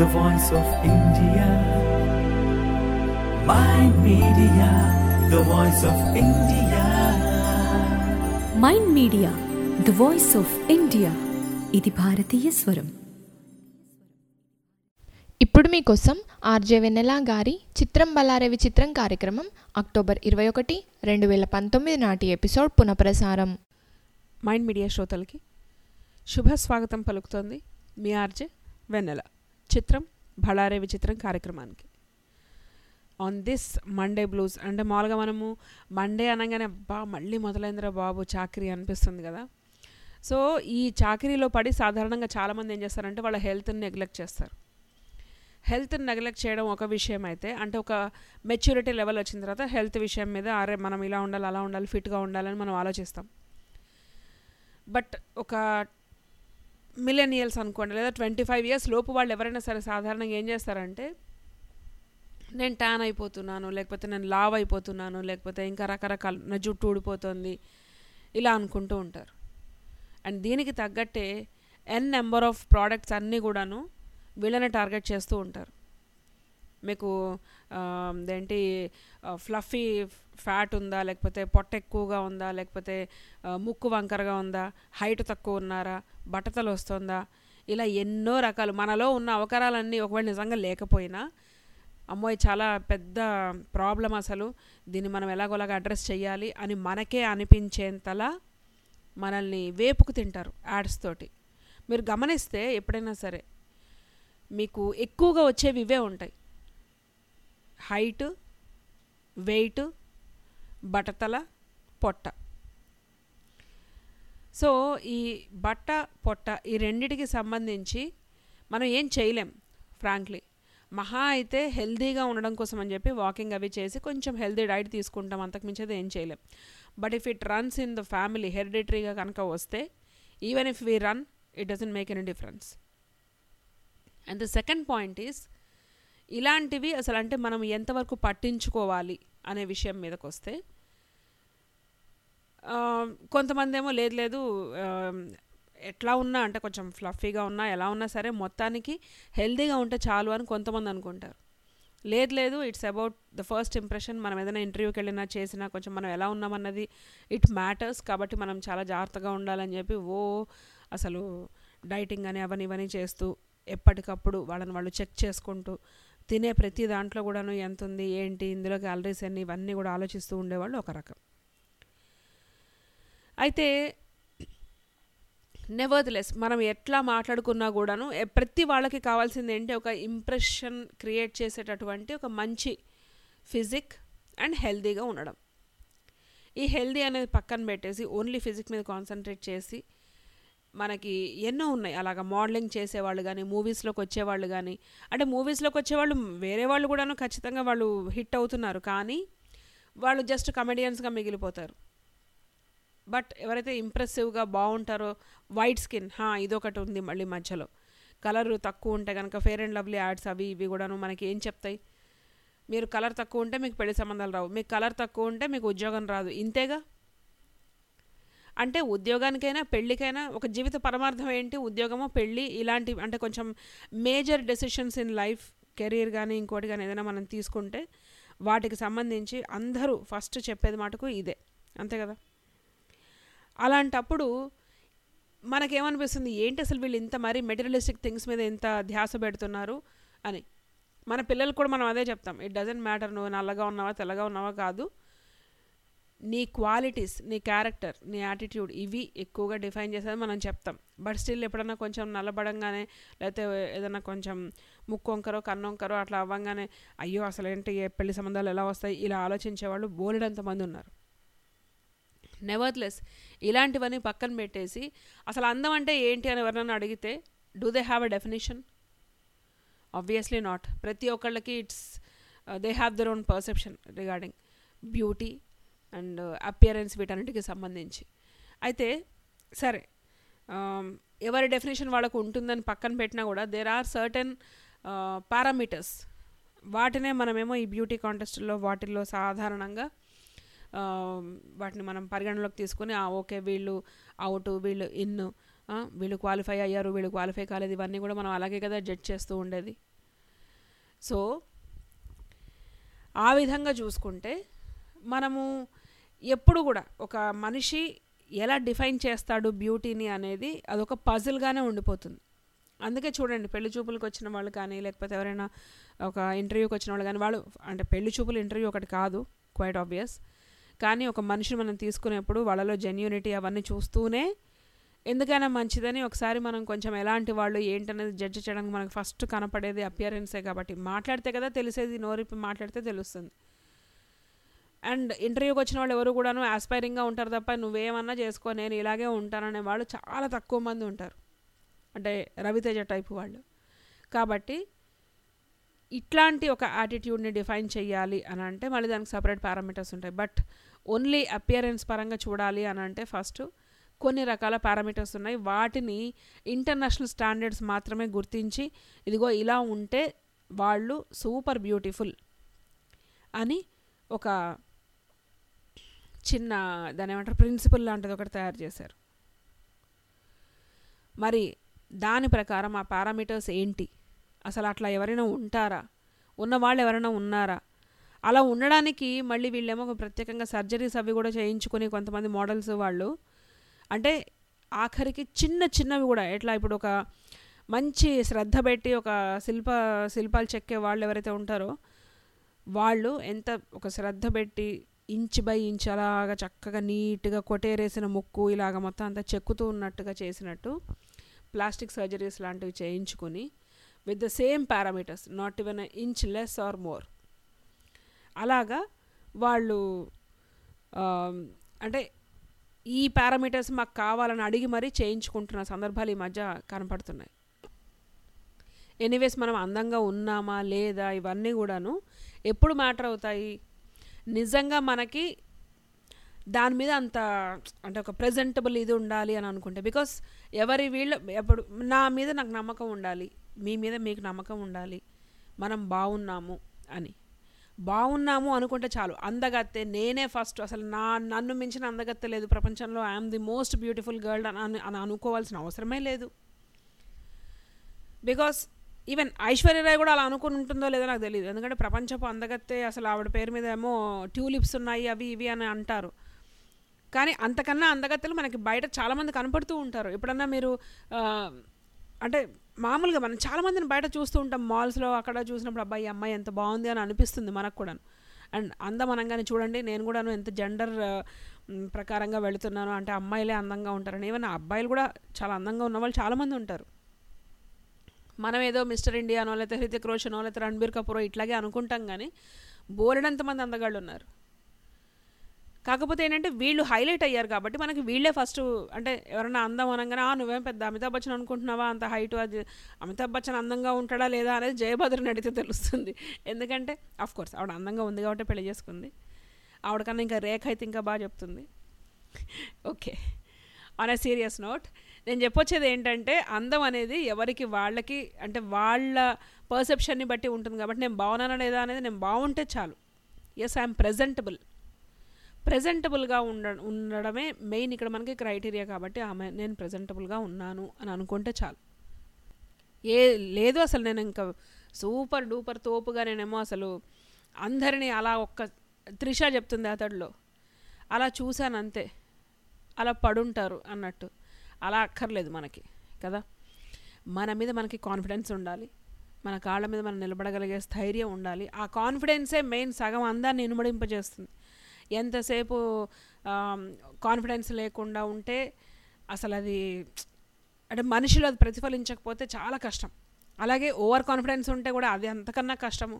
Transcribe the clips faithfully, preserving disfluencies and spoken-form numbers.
the voice of India. Mind Media, the voice of India. Mind media the voice of India. ఇది భారతీయ స్వరం. ఇప్పుడు మీకోసం RJ వెన్నెల గారి చిత్రం బలారే విచిత్రం కార్యక్రమం అక్టోబర్ ఇరవై ఒకటి రెండు వేల పంతొమ్మిది నాటి ఎపిసోడ్ పునఃప్రసారం. మైండ్ మీడియా శ్రోతలకి శుభ స్వాగతం పలుకుతోంది మీ ఆర్జే వెన్నెల చిత్రం బలారే విచిత్రం కార్యక్రమానికి. ఆన్ దిస్ మండే బ్లూస్ అంటే మామూలుగా మనము మండే అనగానే అబ్బా మళ్ళీ మొదలైందిరా బాబు చాకరీ అనిపిస్తుంది కదా. సో ఈ చాకరీలో పడి సాధారణంగా చాలామంది ఏం చేస్తారంటే వాళ్ళ హెల్త్ని నెగ్లెక్ట్ చేస్తారు. హెల్త్ని నెగ్లెక్ట్ చేయడం ఒక విషయం అయితే, అంటే ఒక మెచ్యూరిటీ లెవెల్ వచ్చిన తర్వాత హెల్త్ విషయం మీద అరే మనం ఇలా ఉండాలి అలా ఉండాలి ఫిట్గా ఉండాలని మనం ఆలోచిస్తాం. బట్ ఒక మిలేనియల్స్ అనుకోండి, లేదా ట్వంటీ ఫైవ్ ఇయర్స్ లోపు వాళ్ళు ఎవరైనా సరే సాధారణంగా ఏం చేస్తారంటే నేను ట్యాన్ అయిపోతున్నాను, లేకపోతే నేను లావ్ అయిపోతున్నాను, లేకపోతే ఇంకా రకరకాల నా జుట్టు ఊడిపోతుంది ఇలా అనుకుంటూ ఉంటారు. అండ్ దీనికి తగ్గట్టే ఎన్ నెంబర్ ఆఫ్ ప్రోడక్ట్స్ అన్నీ కూడాను వీళ్ళని టార్గెట్ చేస్తూ ఉంటారు. మీకు ఏంటి ఫ్లఫీ ఫ్యాట్ ఉందా, లేకపోతే పొట్ట ఎక్కువగా ఉందా, లేకపోతే ముక్కు వంకరగా ఉందా, హైట్ తక్కువ ఉన్నారా, బట్టతలు వస్తుందా, ఇలా ఎన్నో రకాలు మనలో ఉన్న అవకరాలన్నీ ఒకవేళ నిజంగా లేకపోయినా అమ్మోయ్ చాలా పెద్ద ప్రాబ్లం, అసలు దీన్ని మనం ఎలాగోలాగా అడ్రస్ చేయాలి అని మనకే అనిపించేంతలా మనల్ని వేపుకు తింటారు యాడ్స్ తోటి. మీరు గమనిస్తే ఎప్పుడైనా సరే మీకు ఎక్కువగా వచ్చేవి ఇవే ఉంటాయి: హైట్, వెయిట్, బట్టతల, పొట్ట. సో ఈ బట్ట పొట్ట ఈ రెండిటికి సంబంధించి మనం ఏం చేయలేం ఫ్రాంక్లీ. మహా అయితే హెల్దీగా ఉండడం కోసం అని చెప్పి వాకింగ్ అవి చేసి కొంచెం హెల్దీ డైట్ తీసుకుంటాం, అంతకుమించేది ఏం చేయలేం. But if it runs in the family హెరిడిటరీగా కనుక వస్తే, even if we run it doesn't make any difference. And the second point is, ఇలాంటివి అసలు అంటే మనం ఎంతవరకు పట్టించుకోవాలి అనే విషయం మీదకి వస్తే, కొంతమంది ఏమో లేదు లేదు ఎట్లా ఉన్నా అంటే కొంచెం ఫ్లఫీగా ఉన్నా ఎలా ఉన్నా సరే మొత్తానికి హెల్దీగా ఉంటే చాలు అని కొంతమంది అనుకుంటారు. లేదు లేదు it's about the first impression. మనం ఏదైనా ఇంటర్వ్యూకి వెళ్ళినా చేసినా కొంచెం మనం ఎలా ఉన్నామన్నది ఇట్ మ్యాటర్స్, కాబట్టి మనం చాలా జాగ్రత్తగా ఉండాలని చెప్పి ఓ అసలు డైటింగ్ అని అవన్నీ ఇవన్నీ చేస్తూ ఎప్పటికప్పుడు వాళ్ళని వాళ్ళు చెక్ చేసుకుంటూ తినే ప్రతి దాంట్లో కూడాను ఎంత ఉంది ఏంటి, ఇందులో క్యాలరీస్ ఎన్ని, ఇవన్నీ కూడా ఆలోచిస్తూ ఉండేవాళ్ళు ఒక రకం. అయితే నెవర్త్లెస్ మనం ఎట్లా మాట్లాడుకున్నా కూడాను ప్రతి వాళ్ళకి కావాల్సింది ఏంటి, ఒక ఇంప్రెషన్ క్రియేట్ చేసేటటువంటి ఒక మంచి ఫిజిక్ అండ్ హెల్దీగా ఉండడం. ఈ హెల్దీ అనేది పక్కన పెట్టేసి ఓన్లీ ఫిజిక్ మీద కాన్సన్ట్రేట్ చేసి మనకి ఎన్నో ఉన్నాయి అలాగా మోడలింగ్ చేసేవాళ్ళు కానీ, మూవీస్లోకి వచ్చేవాళ్ళు కానీ. అంటే మూవీస్లోకి వచ్చేవాళ్ళు వేరే వాళ్ళు కూడాను ఖచ్చితంగా వాళ్ళు హిట్ అవుతున్నారు, కానీ వాళ్ళు జస్ట్ కమెడియన్స్గా మిగిలిపోతారు. బట్ ఎవరైతే ఇంప్రెసివ్గా బాగుంటారో, వైట్ స్కిన్ ఇదొకటి ఉంది మళ్ళీ మధ్యలో, కలర్ తక్కువ ఉంటే కనుక ఫెయిర్ అండ్ లవ్లీ యాడ్స్ అవి ఇవి కూడాను మనకి ఏం చెప్తాయి, మీరు కలర్ తక్కువ ఉంటే మీకు పెళ్లి సంబంధాలు రావు, మీకు కలర్ తక్కువ ఉంటే మీకు ఉద్యోగం రాదు, ఇంతేగా. అంటే ఉద్యోగానికైనా పెళ్ళికైనా ఒక జీవిత పరమార్థం ఏంటి, ఉద్యోగమో పెళ్ళి ఇలాంటి అంటే కొంచెం major decisions in life, career కానీ ఇంకోటి కానీ ఏదైనా మనం తీసుకుంటే వాటికి సంబంధించి అందరూ ఫస్ట్ చెప్పేది మటుకు ఇదే, అంతే కదా. అలాంటప్పుడు మనకేమనిపిస్తుంది, ఏంటి అసలు వీళ్ళు ఇంత మరీ మెటీరియలిస్టిక్ థింగ్స్ మీద ఇంత ధ్యాస పెడుతున్నారు అని. మన పిల్లలకు కూడా మనం అదే చెప్తాం, ఇట్ డజంట్ మ్యాటర్ నువ్వు నల్లగా ఉన్నావా తెల్లగా ఉన్నావా కాదు, నీ క్వాలిటీస్, నీ క్యారెక్టర్, నీ యాటిట్యూడ్ ఇవి ఎక్కువగా డిఫైన్ చేసేది మనం చెప్తాం. బట్ స్టిల్ ఎప్పుడన్నా కొంచెం నల్లబడంగానే లేకపోతే ఏదైనా కొంచెం ముక్కు వంకరో కన్ను వంకరో అట్లా అవ్వంగానే అయ్యో అసలు ఏంటి పెళ్లి సంబంధాలు ఎలా వస్తాయి ఇలా ఆలోచించేవాళ్ళు బోలెడంతమంది ఉన్నారు. నెవర్త్లెస్ ఇలాంటివన్నీ పక్కన పెట్టేసి అసలు అందం అంటే ఏంటి అని ఎవరైనా అడిగితే do they have a definition? Obviously not. ప్రతి ఒక్కళ్ళకి it's they have their own perception regarding beauty and appearance వీటన్నిటికి సంబంధించి. అయితే సరే ఎవరి డెఫినేషన్ వాళ్ళకు ఉంటుందని పక్కన పెట్టినా కూడా దేర్ ఆర్ సర్టెన్ పారామీటర్స్, వాటినే మనమేమో ఈ బ్యూటీ కాంటెస్ట్లో వాటిల్లో సాధారణంగా వాటిని మనం పరిగణలోకి తీసుకొని ఓకే వీళ్ళు అవుట్, వీళ్ళు ఇన్, వీళ్ళు క్వాలిఫై అయ్యారు, వీళ్ళు క్వాలిఫై కాలేదు, ఇవన్నీ కూడా మనం అలాగే కదా జడ్జ్ చేస్తూ ఉండేది. సో ఆ విధంగా చూసుకుంటే మనము ఎప్పుడు కూడా ఒక మనిషి ఎలా డిఫైన్ చేస్తాడు బ్యూటీని అనేది అదొక పజిల్గానే ఉండిపోతుంది. అందుకే చూడండి, పెళ్లి చూపులకు వచ్చిన వాళ్ళు కానీ లేకపోతే ఎవరైనా ఒక ఇంటర్వ్యూకి వచ్చిన వాళ్ళు కానీ, వాళ్ళు అంటే పెళ్లి చూపులు ఇంటర్వ్యూ ఒకటి కాదు, క్వైట్ ఆబ్వియస్. కానీ ఒక మనిషిని మనం తీసుకునేప్పుడు వాళ్ళలో జెన్యూనిటీ అవన్నీ చూస్తూనే ఎందుకైనా మంచిదని ఒకసారి మనం కొంచెం ఎలాంటి వాళ్ళు ఏంటనేది జడ్జి చేయడానికి మనకు ఫస్ట్ కనపడేది అపియరెన్సే. కాబట్టి మాట్లాడితే కదా తెలిసేది, నోరిప్పి మాట్లాడితే తెలుస్తుంది. అండ్ ఇంటర్వ్యూకి వచ్చిన వాళ్ళు ఎవరు కూడాను ఆస్పైరింగ్గా ఉంటారు తప్ప నువ్వేమన్నా చేసుకో నేను ఇలాగే ఉంటాననే వాళ్ళు చాలా తక్కువ మంది ఉంటారు, అంటే రవితేజ టైపు వాళ్ళు. కాబట్టి ఇట్లాంటి ఒక యాటిట్యూడ్ని డిఫైన్ చేయాలి అని అంటే మళ్ళీ దానికి సపరేట్ పారామీటర్స్ ఉంటాయి. బట్ ఓన్లీ అపియరెన్స్ పరంగా చూడాలి అని అంటే ఫస్ట్ కొన్ని రకాల పారామీటర్స్ ఉన్నాయి. వాటిని ఇంటర్నేషనల్ స్టాండర్డ్స్ మాత్రమే గుర్తించి ఇదిగో ఇలా ఉంటే వాళ్ళు సూపర్ బ్యూటిఫుల్ అని ఒక చిన్న దాని ఏమంటారు ప్రిన్సిపల్ లాంటిది ఒకటి తయారు చేశారు. మరి దాని ప్రకారం ఆ పారామీటర్స్ ఏంటి, అసలు అట్లా ఎవరైనా ఉంటారా, ఉన్నవాళ్ళు ఎవరైనా ఉన్నారా, అలా ఉండడానికి మళ్ళీ వీళ్ళేమో ప్రత్యేకంగా సర్జరీస్ అవి కూడా చేయించుకొని కొంతమంది మోడల్స్ వాళ్ళు అంటే ఆఖరికి చిన్న చిన్నవి కూడా ఎట్లా ఇప్పుడు ఒక మంచి శ్రద్ధ పెట్టి ఒక శిల్ప శిల్పాలు చెక్కే వాళ్ళు ఎవరైతే ఉంటారో వాళ్ళు ఎంత ఒక శ్రద్ధ పెట్టి ఇంచ్ బై ఇంచ్ అలాగా చక్కగా నీట్గా కొటేరేసిన ముక్కు ఇలాగ మొత్తం అంతా చెక్కుతూ ఉన్నట్టుగా చేసినట్టు ప్లాస్టిక్ సర్జరీస్ లాంటివి చేయించుకొని with the same parameters, not even inch less or more, అలాగా వాళ్ళు అంటే ఈ పారామీటర్స్ మాకు కావాలని అడిగి మరీ చేయించుకుంటున్న సందర్భాలు ఈ మధ్య కనపడుతున్నాయి. ఎనీవేస్ మనం అందంగా ఉన్నామా లేదా ఇవన్నీ కూడాను ఎప్పుడు మ్యాటర్ అవుతాయి, నిజంగా మనకి దాని మీద అంత అంటే ఒక ప్రెజెంటబుల్ ఇది ఉండాలి అని అనుకుంటే. బికాస్ ఎవరి వీళ్ళు ఎప్పుడు నా మీద నాకు నమ్మకం ఉండాలి, మీ మీద మీకు నమ్మకం ఉండాలి, మనం బాగున్నాము అని బాగున్నాము అనుకుంటే చాలు. అందగత్తే నేనే ఫస్ట్, అసలు నా నన్ను మించిన అందగత్తే లేదు ప్రపంచంలో, I'm the most beautiful girl అని అని అనుకోవాల్సిన అవసరమే లేదు. బికాస్ ఈవెన్ ఐశ్వర్యరాయ్ కూడా అలా అనుకుని ఉంటుందో లేదో నాకు తెలియదు. ఎందుకంటే ప్రపంచపు అందగత్తే అసలు ఆవిడ పేరు మీద ఏమో ట్యూలిప్స్ ఉన్నాయి అవి ఇవి అని అంటారు. కానీ అంతకన్నా అందగత్తెలు మనకి బయట చాలామంది కనపడుతూ ఉంటారు. ఎప్పుడన్నా మీరు అంటే మామూలుగా మనం చాలామందిని బయట చూస్తూ ఉంటాం, మాల్స్లో అక్కడ చూసినప్పుడు అబ్బాయి అమ్మాయి ఎంత బాగుంది అని అనిపిస్తుంది మనకు కూడా. అండ్ అందం అనగానే చూడండి నేను కూడాను ఎంత జెండర్ ప్రకారంగా వెళుతున్నాను అంటే అమ్మాయిలే అందంగా ఉంటారని. ఏమైనా అబ్బాయిలు కూడా చాలా అందంగా ఉన్న వాళ్ళు చాలామంది ఉంటారు. మనం ఏదో మిస్టర్ ఇండియానో లేకపోతే హృతిక్ రోషనో లేకపోతే రణబీర్ కపూరో ఇట్లాగే అనుకుంటాం, కానీ బోలెడంతమంది అందగాళ్ళు ఉన్నారు. కాకపోతే ఏంటంటే వీళ్ళు హైలైట్ అయ్యారు కాబట్టి మనకి వీళ్ళే ఫస్ట్. అంటే ఎవరైనా అందం అనగానే నువ్వేం పెద్ద అమితాబ్ బచ్చన్ అనుకుంటున్నావా అంత హైటు, అది అమితాబ్ బచ్చన్ అందంగా ఉంటాడా లేదా అనేది జయభద్రని అడిగితే తెలుస్తుంది. ఎందుకంటే ఆఫ్కోర్స్ ఆవిడ అందంగా ఉంది కాబట్టి పెళ్లి చేసుకుంది, ఆవిడకన్నా ఇంకా రేఖ అయితే ఇంకా బాగా చెప్తుంది. Okay, on a serious note నేను చెప్పొచ్చేది ఏంటంటే అందం అనేది ఎవరికి వాళ్ళకి అంటే వాళ్ళ పర్సెప్షన్ని బట్టి ఉంటుంది. కాబట్టి నేను బాగున్నానా లేదా అనేది నేను బాగుంటే చాలు. ఎస్ ఐఎమ్ ప్రెజెంటబుల్, ప్రెజెంటబుల్గా ఉండ ఉండడమే మెయిన్ ఇక్కడ మనకి క్రైటీరియా. కాబట్టి ఆమె నేను ప్రెజెంటబుల్గా ఉన్నాను అని అనుకుంటే చాలు. ఏ లేదు అసలు నేను ఇంకా సూపర్ డూపర్ తోపుగా నేనేమో అసలు అందరినీ అలా ఒక్క త్రిష చెప్తుంది అతడిలో అలా చూశాను అంతే, అలా పడుంటారు అన్నట్టు. అలా అక్కర్లేదు మనకి కదా. మన మీద మనకి కాన్ఫిడెన్స్ ఉండాలి, మన కాళ్ళ మీద మనం నిలబడగలిగే స్థైర్యం ఉండాలి. ఆ కాన్ఫిడెన్సే మెయిన్ సగం అందాన్ని ఇనుమడింపజేస్తుంది. ఎంతసేపు కాన్ఫిడెన్స్ లేకుండా ఉంటే అసలు అది అంటే మనిషిలో అది ప్రతిఫలించకపోతే చాలా కష్టం. అలాగే ఓవర్ కాన్ఫిడెన్స్ ఉంటే కూడా అది అంతకన్నా కష్టము.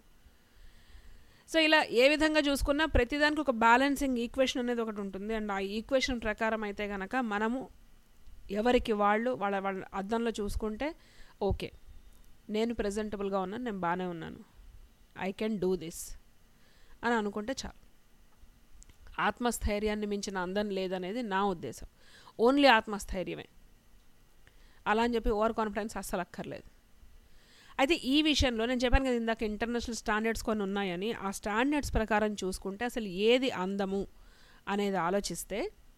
సో ఇలా ఏ విధంగా చూసుకున్నా ప్రతిదానికి ఒక బ్యాలెన్సింగ్ ఈక్వేషన్ అనేది ఒకటి ఉంటుంది. అండ్ ఆ ఈక్వేషన్ ప్రకారం అయితే కనుక మనము ఎవరికి వాళ్ళు వాళ్ళ వాళ్ళ అద్దంలో చూసుకుంటే ఓకే నేను ప్రెజెంటబుల్గా ఉన్నాను, నేను బాగానే ఉన్నాను, ఐ కెన్ డూ దిస్ అని అనుకుంటే చాలు. ఆత్మస్థైర్యాన్ని మించిన అందం లేదనేది నా ఉద్దేశం. ఓన్లీ ఆత్మస్థైర్యమే. అలా అని చెప్పి ఓవర్ కాన్ఫిడెన్స్ అస్సలు అక్కర్లేదు. అయితే ఈ విషయంలో నేను చెప్పాను కదా ఇందాక ఇంటర్నేషనల్ స్టాండర్డ్స్ కొన్ని ఉన్నాయని. ఆ స్టాండర్డ్స్ ప్రకారం చూసుకుంటే అసలు ఏది అందము అనేది ఆలోచిస్తే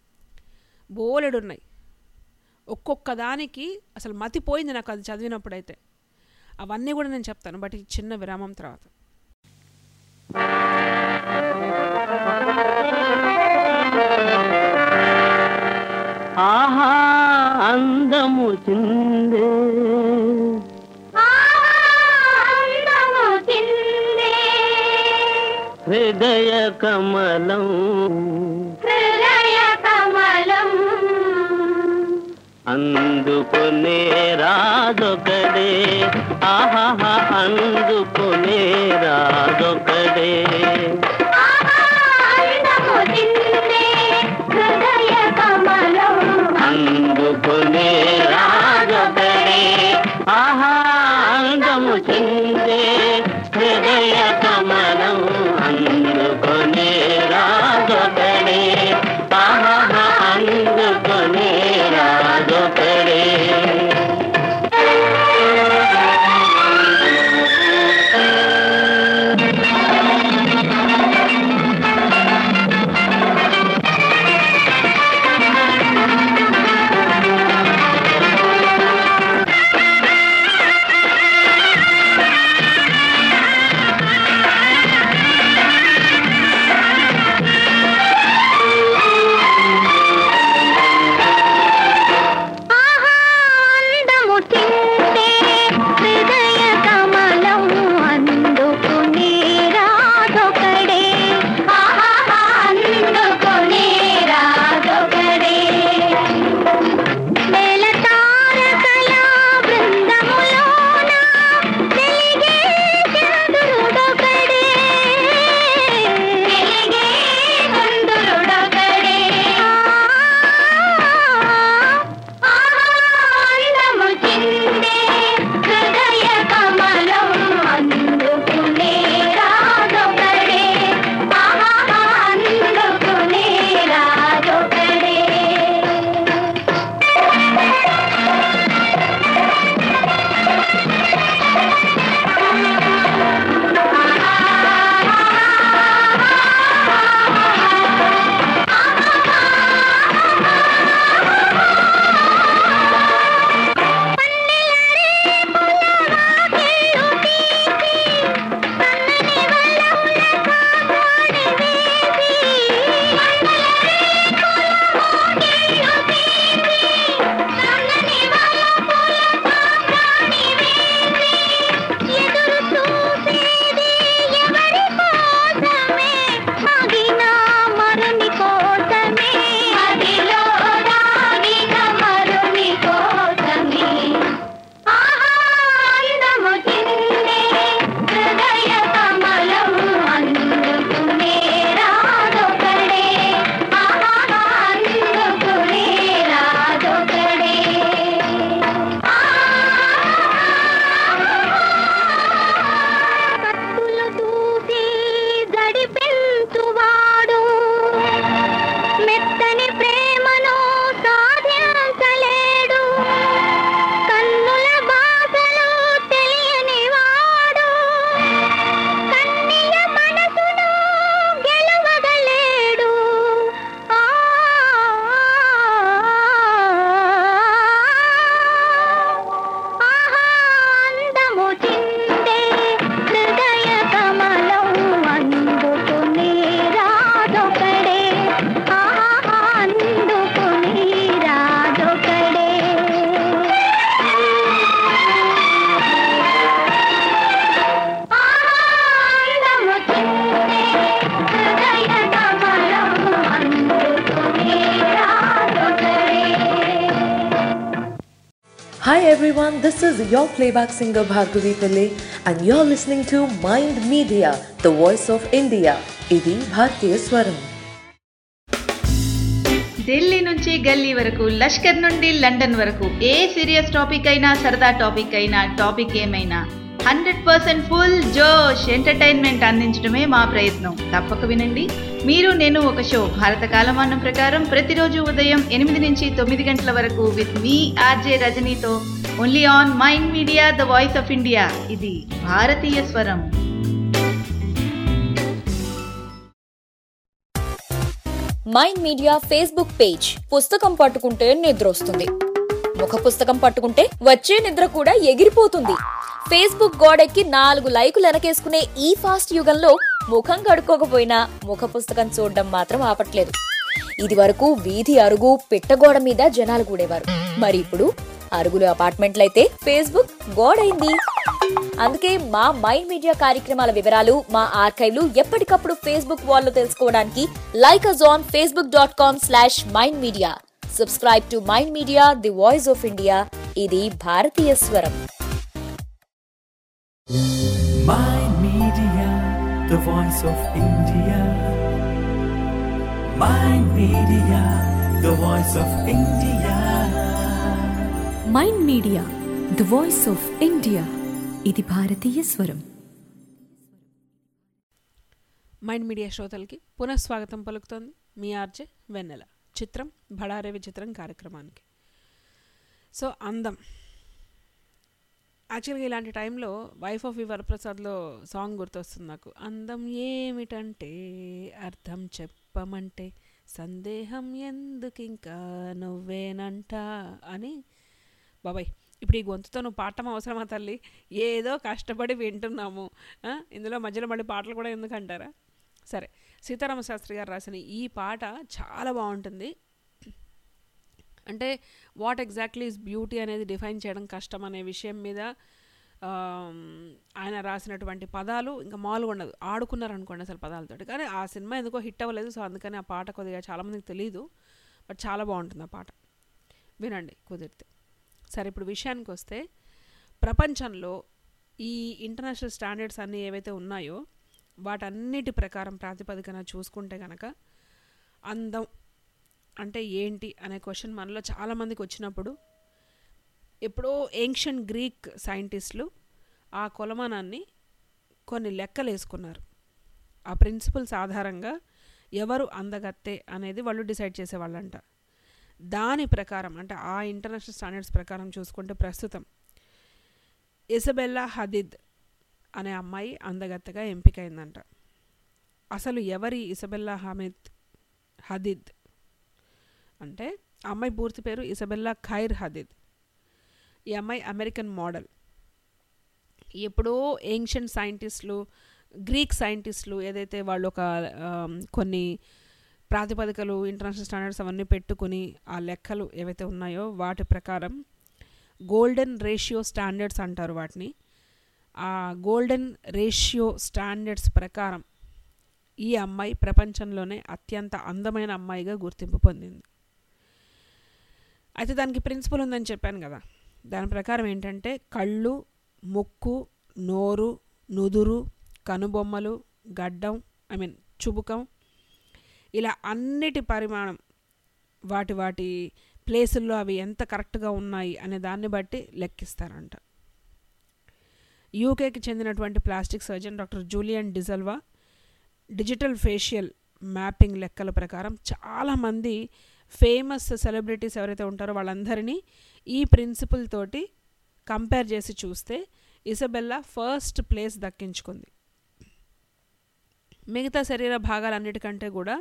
బోలెడు ఉన్నాయి. ఒక్కొక్క దానికి అసలు మతిపోయింది నాకు అది చదివినప్పుడైతే. అవన్నీ కూడా నేను చెప్తాను, బట్ ఈ చిన్న విరామం తర్వాత. ఆహా అందము చిందే హృదయ కమలం హృదయ కమలం అందుకునే రాజొకడే ఆహా అందుకునే రాజొకడే అందుకునే రాజొకడే ఆహా అందము చిందే హృదయ కమలం అందుకునే రాజొకడే ఆహా అందుకునే రాజొకడే Hi everyone, this is your playback singer Bhargavi Pillai and you're listening to Mind Media, the voice of India. Idi Bharatiya Swaram. Delhi నుంచి గల్లీ వరకు, లష్కర్ నుండి లండన్ వరకు, ఏ సీరియస్ టాపిక్ అయినా సరదా టాపిక్ అయినా టాపిక్ ఏమైనా హండ్రెడ్ పర్సెంట్ ఫుల్ జోష్ ఎంటర్టైన్మెంట్ అందించడమే మా ప్రయత్నం. తప్పక వినండి. మీరు నేను ఒక షో భారత కాలమానం ప్రకారం ప్రతిరోజు ఉదయం ఎనిమిది నుంచి తొమ్మిది గంటల వరకు విత్ మీ ఆర్జే రజనీతో only on mind media the voice of India. ఇది భారతీయ స్వరం. మైండ్ మీడియా ఫేస్బుక్ పేజ్ పుస్తకం పట్టుకుంటే నిద్ర వస్తుంది, ముఖ పుస్తకం పట్టుకుంటే వచ్చే నిద్ర కూడా ఎగిరిపోతుంది. ఫేస్బుక్ గోడెక్కి నాలుగు లైకులు వెనకేసుకునే ఈ ఫాస్ట్ యుగంలో ముఖం కడుక్కోకపోయినా ముఖ పుస్తకం చూడడం మాత్రం ఆపట్లేదు. ఇది వరకు వీధి అరుగు పిట్టగోడ మీద జనాలు కూడేవారు. మరి ఇప్పుడు అరుగులు అపార్ట్మెంట్లయితే ఫేస్బుక్ గోడైంది. అందుకే మా మైండ్ మీడియా కార్యక్రమాల వివరాలు మా ఆర్కైవ్లు ఎప్పటికప్పుడు ఫేస్బుక్ వాల్లో తెలుసుకోవడానికి like us on Facebook dot com slash mind media. Subscribe to mind media, the voice of India. ఇది భారతీయ స్వరం. Mind Media, the voice of India. Mind Media, the voice of India. Mind media the voice of India. ఇది భారతీయ స్వరం. Mind media శ్రోతలకి పునఃస్వాగతం పలుకుతోంది మీ RJ వెన్నెల. చిత్రం భడారే విచిత్రం కార్యక్రమానికి. సో అందం యాక్చువల్గా ఇలాంటి టైంలో వైఫ్ ఆఫ్ వి వరప్రసాద్లో సాంగ్ గుర్తొస్తుంది నాకు. అందం ఏమిటంటే అర్థం చెప్పమంటే సందేహం ఎందుకు ఇంకా నువ్వేనంట అని. బాబాయ్ ఇప్పుడు ఈ గొంతుతో నువ్వు పాడటం అవసరమా తల్లి? ఏదో కష్టపడి వింటున్నాము, ఇందులో మధ్యలో మళ్ళీ పాటలు కూడా ఎందుకంటారా? సరే, సీతారామ శాస్త్రి గారు రాసిన ఈ పాట చాలా బాగుంటుంది. అంటే వాట్ ఎగ్జాక్ట్లీ ఈజ్ బ్యూటీ అనేది డిఫైన్ చేయడం కష్టం అనే విషయం మీద ఆయన రాసినటువంటి పదాలు ఇంకా మామూలుగా ఉండదు. ఆడుకున్నారు అనుకోండి అసలు పదాలతోటి. కానీ ఆ సినిమా ఎందుకో హిట్ అవ్వలేదు. సో అందుకని ఆ పాట కొద్దిగా చాలామందికి తెలియదు. బట్ చాలా బాగుంటుంది ఆ పాట, వినండి కుదిరితే. సరే, ఇప్పుడు విషయానికి వస్తే ప్రపంచంలో ఈ ఇంటర్నేషనల్ స్టాండర్డ్స్ అన్నీ ఏవైతే ఉన్నాయో వాటన్నిటి ప్రకారం ప్రాతిపదికన చూసుకుంటే కనుక అందం అంటే ఏంటి అనే క్వశ్చన్ మనలో చాలామందికి వచ్చినప్పుడు ఎప్పుడో ఏన్షియంట్ గ్రీక్ సైంటిస్టులు ఆ కొలమానాన్ని కొన్ని లెక్కలు వేసుకున్నారు. ఆ ప్రిన్సిపల్స్ ఆధారంగా ఎవరు అందగత్తే అనేది వాళ్ళు డిసైడ్ చేసేవాళ్ళంట. దాని ప్రకారం అంటే ఆ ఇంటర్నేషనల్ స్టాండర్డ్స్ ప్రకారం చూసుకుంటే ప్రస్తుతం ఇసబెల్లా హదీద్ అనే అమ్మాయి అందగత్తగా ఎంపికైందంట. అసలు ఎవరి ఇసబెల్లా హమీద్ హదీద్ అంటే ఆ అమ్మాయి పూర్తి పేరు ఇసబెల్లా ఖైర్ హదీద్. ఈ అమ్మాయి అమెరికన్ మోడల్. ఎప్పుడో ఏన్షియంట్ సైంటిస్టులు గ్రీక్ సైంటిస్టులు ఏదైతే వాళ్ళు ఒక కొన్ని ప్రాతిపదికలు ఇంటర్నేషనల్ స్టాండర్డ్స్ అవన్నీ పెట్టుకుని ఆ లెక్కలు ఏవైతే ఉన్నాయో వాటి ప్రకారం గోల్డెన్ రేషియో స్టాండర్డ్స్ అంటారు వాటిని. ఆ గోల్డెన్ రేషియో స్టాండర్డ్స్ ప్రకారం ఈ అమ్మాయి ప్రపంచంలోనే అత్యంత అందమైన అమ్మాయిగా గుర్తింపు పొందింది. అయితే దానికి ప్రిన్సిపల్ ఉందని చెప్పాను కదా. దాని ప్రకారం ఏంటంటే కళ్ళు, ముక్కు, నోరు, నుదురు, కనుబొమ్మలు, గడ్డం, ఐ మీన్ చుబుకం, ఇలా అన్నిటి పరిమాణం వాటి వాటి ప్లేసుల్లో అవి ఎంత కరెక్ట్గా ఉన్నాయి అనే దాన్ని బట్టి లెక్కిస్తారంట. యూకేకి చెందినటువంటి plastic surgeon doctor Julian De Silva digital facial mapping లెక్కల ప్రకారం చాలామంది ఫేమస్ సెలబ్రిటీస్ ఎవరైతే ఉంటారో వాళ్ళందరినీ ఈ ప్రిన్సిపల్ తోటి కంపేర్ చేసి చూస్తే ఇసబెల్లా ఫస్ట్ ప్లేస్ దక్కించుకుంది. మిగతా శరీర భాగాలన్నిటికంటే కూడా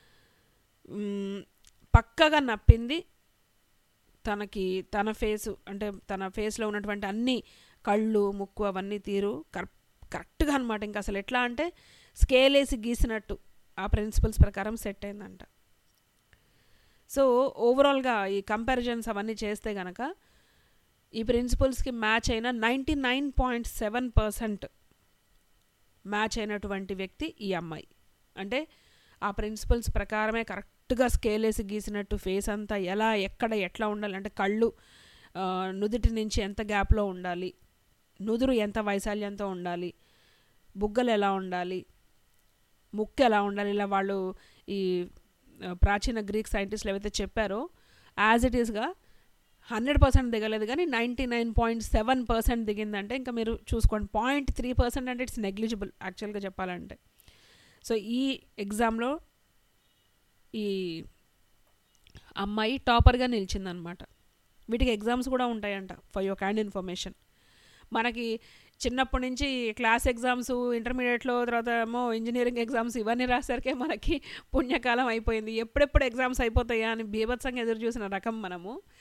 పక్కగా నప్పింది తనకి తన ఫేసు, అంటే తన ఫేస్లో ఉన్నటువంటి అన్ని కళ్ళు, ముక్కు అవన్నీ తీరు కరెక్ట్ కరెక్ట్గా అనమాట. ఇంకా అసలు ఎట్లా అంటే స్కేల్ వేసి గీసినట్టు ఆ ప్రిన్సిపల్స్ ప్రకారం సెట్ అయిందంట. సో ఓవరాల్గా ఈ కంపారిజన్స్ అవన్నీ చేస్తే కనుక ఈ ప్రిన్సిపల్స్కి మ్యాచ్ అయిన ninety nine point seven percent match అయినటువంటి వ్యక్తి ఈ అమ్మాయి. అంటే ఆ ప్రిన్సిపల్స్ ప్రకారమే కరెక్ట్గా స్కేల్ వేసి గీసినట్టు ఫేస్ అంతా ఎలా ఎక్కడ ఎట్లా ఉండాలి అంటే కళ్ళు నుదుటి నుంచి ఎంత గ్యాప్లో ఉండాలి, నుదురు ఎంత వైశాల్యంతో ఉండాలి, బుగ్గలు ఎలా ఉండాలి, ముక్కు ఎలా ఉండాలి, ఇలా వాళ్ళు ఈ ప్రాచీన గ్రీక్ సైంటిస్టులు ఏవైతే చెప్పారో యాజ్ ఇట్ ఈస్గా హండ్రెడ్ పర్సెంట్ దిగలేదు కానీ ninety nine point seven percent దిగిందంటే ఇంకా మీరు చూసుకోండి. పాయింట్ త్రీ పర్సెంట్ అంటే ఇట్స్ నెగ్లిజిబుల్ యాక్చువల్గా చెప్పాలంటే. సో ఈ ఎగ్జామ్లో ఈ అమ్మాయి టాపర్గా నిలిచిందనమాట. వీటికి ఎగ్జామ్స్ కూడా ఉంటాయంట ఫర్ యువర్ కైండ్ ఇన్ఫర్మేషన్. మనకి చిన్నప్పటి నుంచి క్లాస్ ఎగ్జామ్స్, ఇంటర్మీడియట్లో, తర్వాత ఏమో ఇంజనీరింగ్ ఎగ్జామ్స్ ఇవన్నీ రాసరికే మనకి పుణ్యకాలం అయిపోయింది. ఎప్పుడెప్పుడు ఎగ్జామ్స్ అయిపోతాయా అని బీభత్సంగా ఎదురు చూసిన రకం మనము.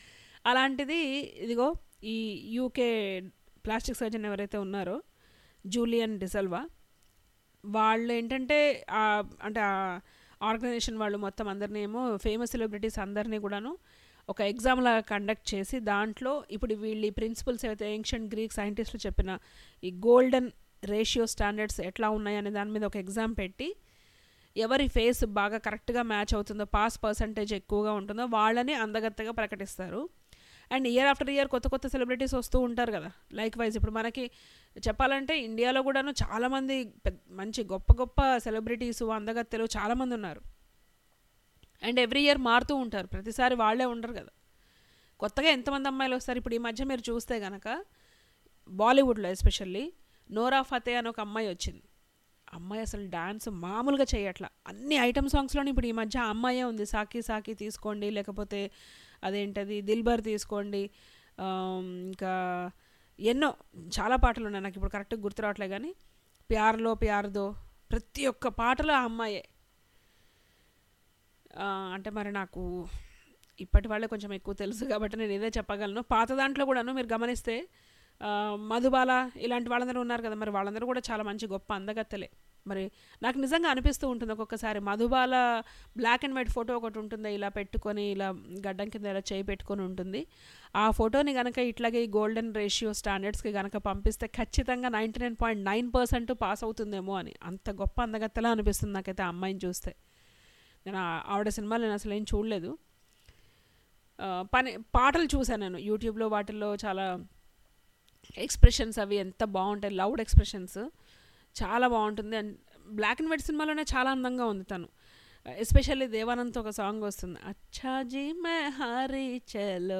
అలాంటిది ఇదిగో ఈ యూకే ప్లాస్టిక్ సర్జన్ ఎవరైతే ఉన్నారో జూలియన్ డిసల్వా, వాళ్ళు ఏంటంటే అంటే ఆ ఆర్గనైజేషన్ వాళ్ళు మొత్తం అందరినీ ఏమో ఫేమస్ సెలబ్రిటీస్ అందరినీ కూడాను ఒక ఎగ్జామ్లా కండక్ట్ చేసి దాంట్లో ఇప్పుడు వీళ్ళు ప్రిన్సిపల్స్ ఏవైతే ఏన్షియంట్ గ్రీక్ సైంటిస్టులు చెప్పిన ఈ గోల్డెన్ రేషియో స్టాండర్డ్స్ ఎట్లా ఉన్నాయి అనే దాని మీద ఒక ఎగ్జామ్ పెట్టి ఎవరి ఫేస్ బాగా కరెక్ట్గా మ్యాచ్ అవుతుందో, పాస్ పర్సంటేజ్ ఎక్కువగా ఉంటుందో వాళ్ళని అందగత్తగా ప్రకటిస్తారు. అండ్ ఇయర్ ఆఫ్టర్ ఇయర్ కొత్త కొత్త సెలబ్రిటీస్ వస్తూ ఉంటారు కదా. లైక్ వైజ్ ఇప్పుడు మనకి చెప్పాలంటే ఇండియాలో కూడాను చాలామంది మంచి గొప్ప గొప్ప సెలబ్రిటీసు అందగత్తెలు చాలామంది ఉన్నారు. అండ్ ఎవ్రీ ఇయర్ మారుతూ ఉంటారు, ప్రతిసారి వాళ్ళే ఉండరు కదా. కొత్తగా ఎంతమంది అమ్మాయిలు వస్తారు. ఇప్పుడు ఈ మధ్య మీరు చూస్తే కనుక బాలీవుడ్లో ఎస్పెషల్లీ నోరా ఫతే అని ఒక అమ్మాయి వచ్చింది. అమ్మాయి అసలు డాన్స్ మామూలుగా చేయట్లా. అన్ని ఐటమ్ సాంగ్స్లోని ఇప్పుడు ఈ మధ్య ఆ అమ్మాయే ఉంది. సాకి సాకి తీసుకోండి, లేకపోతే అదేంటది దిల్బర్ తీసుకోండి, ఇంకా ఎన్నో చాలా పాటలు ఉన్నాయి, నాకు ఇప్పుడు కరెక్ట్గా గుర్తు రావట్లే. కానీ ప్యార్లో ప్యార్దో ప్రతి ఒక్క పాటలో ఆ అమ్మాయే. అంటే మరి నాకు ఇప్పటి వాళ్ళే కొంచెం ఎక్కువ తెలుసు కాబట్టి నేను ఇదే చెప్పగలను. పాత దాంట్లో కూడాను మీరు గమనిస్తే మధుబాల ఇలాంటి వాళ్ళందరూ ఉన్నారు కదా, మరి వాళ్ళందరూ కూడా చాలా మంచి గొప్ప అందగత్తెలే. మరి నాకు నిజంగా అనిపిస్తూ ఉంటుంది ఒక్కొక్కసారి Madhubala black and white photo ఒకటి ఉంటుంది, ఇలా పెట్టుకొని ఇలా గడ్డం కింద ఇలా చేయి పెట్టుకొని ఉంటుంది. ఆ ఫోటోని కనుక ఇట్లాగే ఈ గోల్డెన్ రేషియో స్టాండర్డ్స్కి కనుక పంపిస్తే ఖచ్చితంగా ninety nine point nine percent pass అవుతుందేమో అని అంత గొప్ప అందగత్తెలా అనిపిస్తుంది నాకైతే ఆ అమ్మాయిని చూస్తే. నేను ఆవిడ సినిమాలు నేను అసలు ఏం చూడలేదు, పని పాటలు చూశాను నేను యూట్యూబ్లో. వాటిల్లో చాలా ఎక్స్ప్రెషన్స్ అవి ఎంత బాగుంటాయి, లౌడ్ ఎక్స్ప్రెషన్స్ చాలా బాగుంటుంది. అండ్ బ్లాక్ అండ్ వైట్ సినిమాలోనే చాలా అందంగా ఉంది తను. ఎస్పెషల్లీ దేవానంద్తో ఒక సాంగ్ వస్తుంది, అచ్చాజీ మే హారీ చలో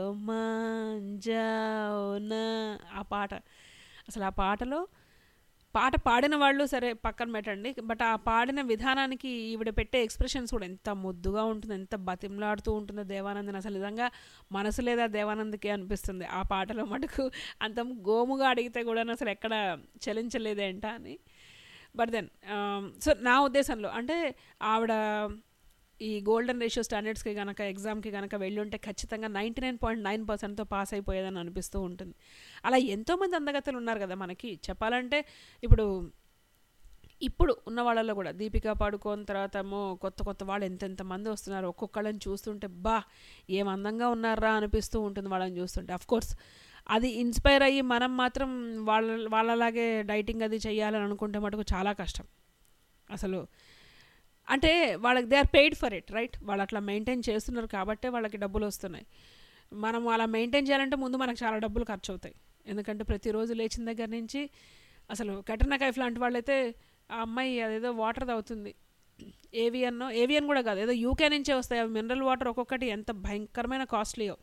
మాంజానా. ఆ పాట అసలు ఆ పాటలో పాట పాడిన వాళ్ళు సరే పక్కన పెట్టండి, బట్ ఆ పాడిన విధానానికి ఈవిడ పెట్టే ఎక్స్ప్రెషన్స్ కూడా ఎంత ముద్దుగా ఉంటుంది, ఎంత బతిమలాడుతూ ఉంటుందో దేవానందని. అసలు నిజంగా మనసు లేదా దేవానంద్కి అనిపిస్తుంది ఆ పాటలో మటుకు. అంత గోముగా అడిగితే కూడా అసలు ఎక్కడ చలించలేదేంట అని. బట్ దెన్ సో నా ఉద్దేశంలో అంటే ఆవిడ ఈ గోల్డెన్ రేషియో స్టాండర్డ్స్కి కనుక ఎగ్జామ్కి కనుక వెళ్ళి ఉంటే ఖచ్చితంగా నైంటీ నైన్ పాయింట్ నైన్ పర్సెంట్తో పాస్ అయిపోయేదని అనిపిస్తూ ఉంటుంది. అలా ఎంతోమంది అందగత్తెలు ఉన్నారు కదా మనకి. చెప్పాలంటే ఇప్పుడు ఇప్పుడు ఉన్న వాళ్ళలో కూడా దీపికా పాడుకోన్ తర్వాత ఏమో కొత్త కొత్త వాళ్ళు ఎంతెంత మంది వస్తున్నారు. ఒక్కొక్కళ్ళని చూస్తుంటే బా ఏం అందంగా ఉన్నారా అనిపిస్తూ ఉంటుంది వాళ్ళని చూస్తుంటే. అఫ్కోర్స్ అది ఇన్స్పైర్ అయ్యి మనం మాత్రం వాళ్ళ వాళ్ళలాగే డైటింగ్ అది చేయాలని అనుకుంటే మటుకు చాలా కష్టం అసలు. అంటే వాళ్ళకి they are paid for it, right? వాళ్ళు అట్లా మెయింటైన్ చేస్తున్నారు కాబట్టే వాళ్ళకి డబ్బులు వస్తున్నాయి. మనం అలా మెయింటైన్ చేయాలంటే ముందు మనకు చాలా డబ్బులు ఖర్చు అవుతాయి. ఎందుకంటే ప్రతిరోజు లేచిన దగ్గర నుంచి అసలు కట్రినా కైఫ్ లాంటి వాళ్ళైతే ఆ అమ్మాయి అదేదో వాటర్ తాగుతుంది, ఏవియన్నో ఏవియన్ కూడా కాదు, ఏదో యూకే నుంచే వస్తాయి అవి మినరల్ వాటర్, ఒక్కొక్కటి ఎంత భయంకరమైన కాస్ట్లీయో.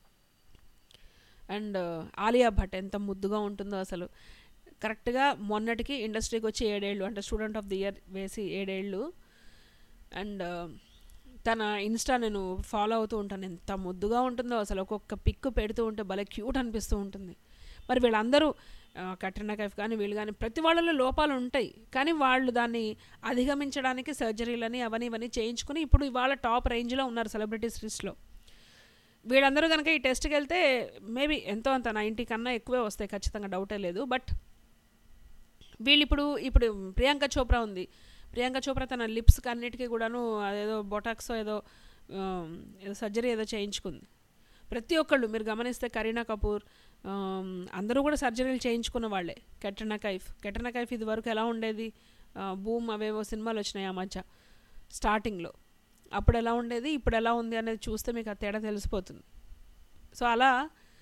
అండ్ ఆలియా భట్ ఎంత ముద్దుగా ఉంటుందో అసలు. కరెక్ట్గా మొన్నటికి ఇండస్ట్రీకి వచ్చి ఏడేళ్ళు, అంటే స్టూడెంట్ ఆఫ్ ది ఇయర్ వేసి ఏడేళ్ళు. అండ్ తన ఇన్స్టా నేను ఫాలో అవుతూ ఉంటాను, ఎంత ముద్దుగా ఉంటుందో అసలు. ఒక్కొక్క పిక్ పెడుతూ ఉంటే భలే క్యూట్ అనిపిస్తూ ఉంటుంది. మరి వీళ్ళందరూ కట్రినా కైఫ్ కానీ వీళ్ళు కానీ ప్రతి వాళ్ళలో లోపాలు ఉంటాయి, కానీ వాళ్ళు దాన్ని అధిగమించడానికి సర్జరీలని అవన్నీ ఇవన్నీ చేయించుకుని ఇప్పుడు ఇవాళ టాప్ రేంజ్లో ఉన్నారు సెలబ్రిటీస్ లిస్ట్లో. వీళ్ళందరూ కనుక ఈ టెస్ట్కి వెళ్తే మేబీ ఎంతో అంత నైంటీ కన్నా ఎక్కువే వస్తాయి ఖచ్చితంగా, డౌటే లేదు. బట్ వీళ్ళు ఇప్పుడు ఇప్పుడు ప్రియాంక చోప్రా ఉంది, ప్రియాంక చోప్రా తన లిప్స్కి అన్నిటికీ కూడాను అదేదో బొటాక్స్ ఏదో ఏదో సర్జరీ ఏదో చేయించుకుంది. ప్రతి ఒక్కళ్ళు మీరు గమనిస్తే కరీనా కపూర్ అందరూ కూడా సర్జరీలు చేయించుకున్న వాళ్ళే. కట్రినా కైఫ్ కట్రినా కైఫ్ ఇది వరకు ఎలా ఉండేది, బూమ్ అవేవో సినిమాలు వచ్చినాయి ఆ మధ్య స్టార్టింగ్లో, అప్పుడు ఎలా ఉండేది ఇప్పుడు ఎలా ఉంది అనేది చూస్తే మీకు ఆ తేడా తెలిసిపోతుంది. సో అలా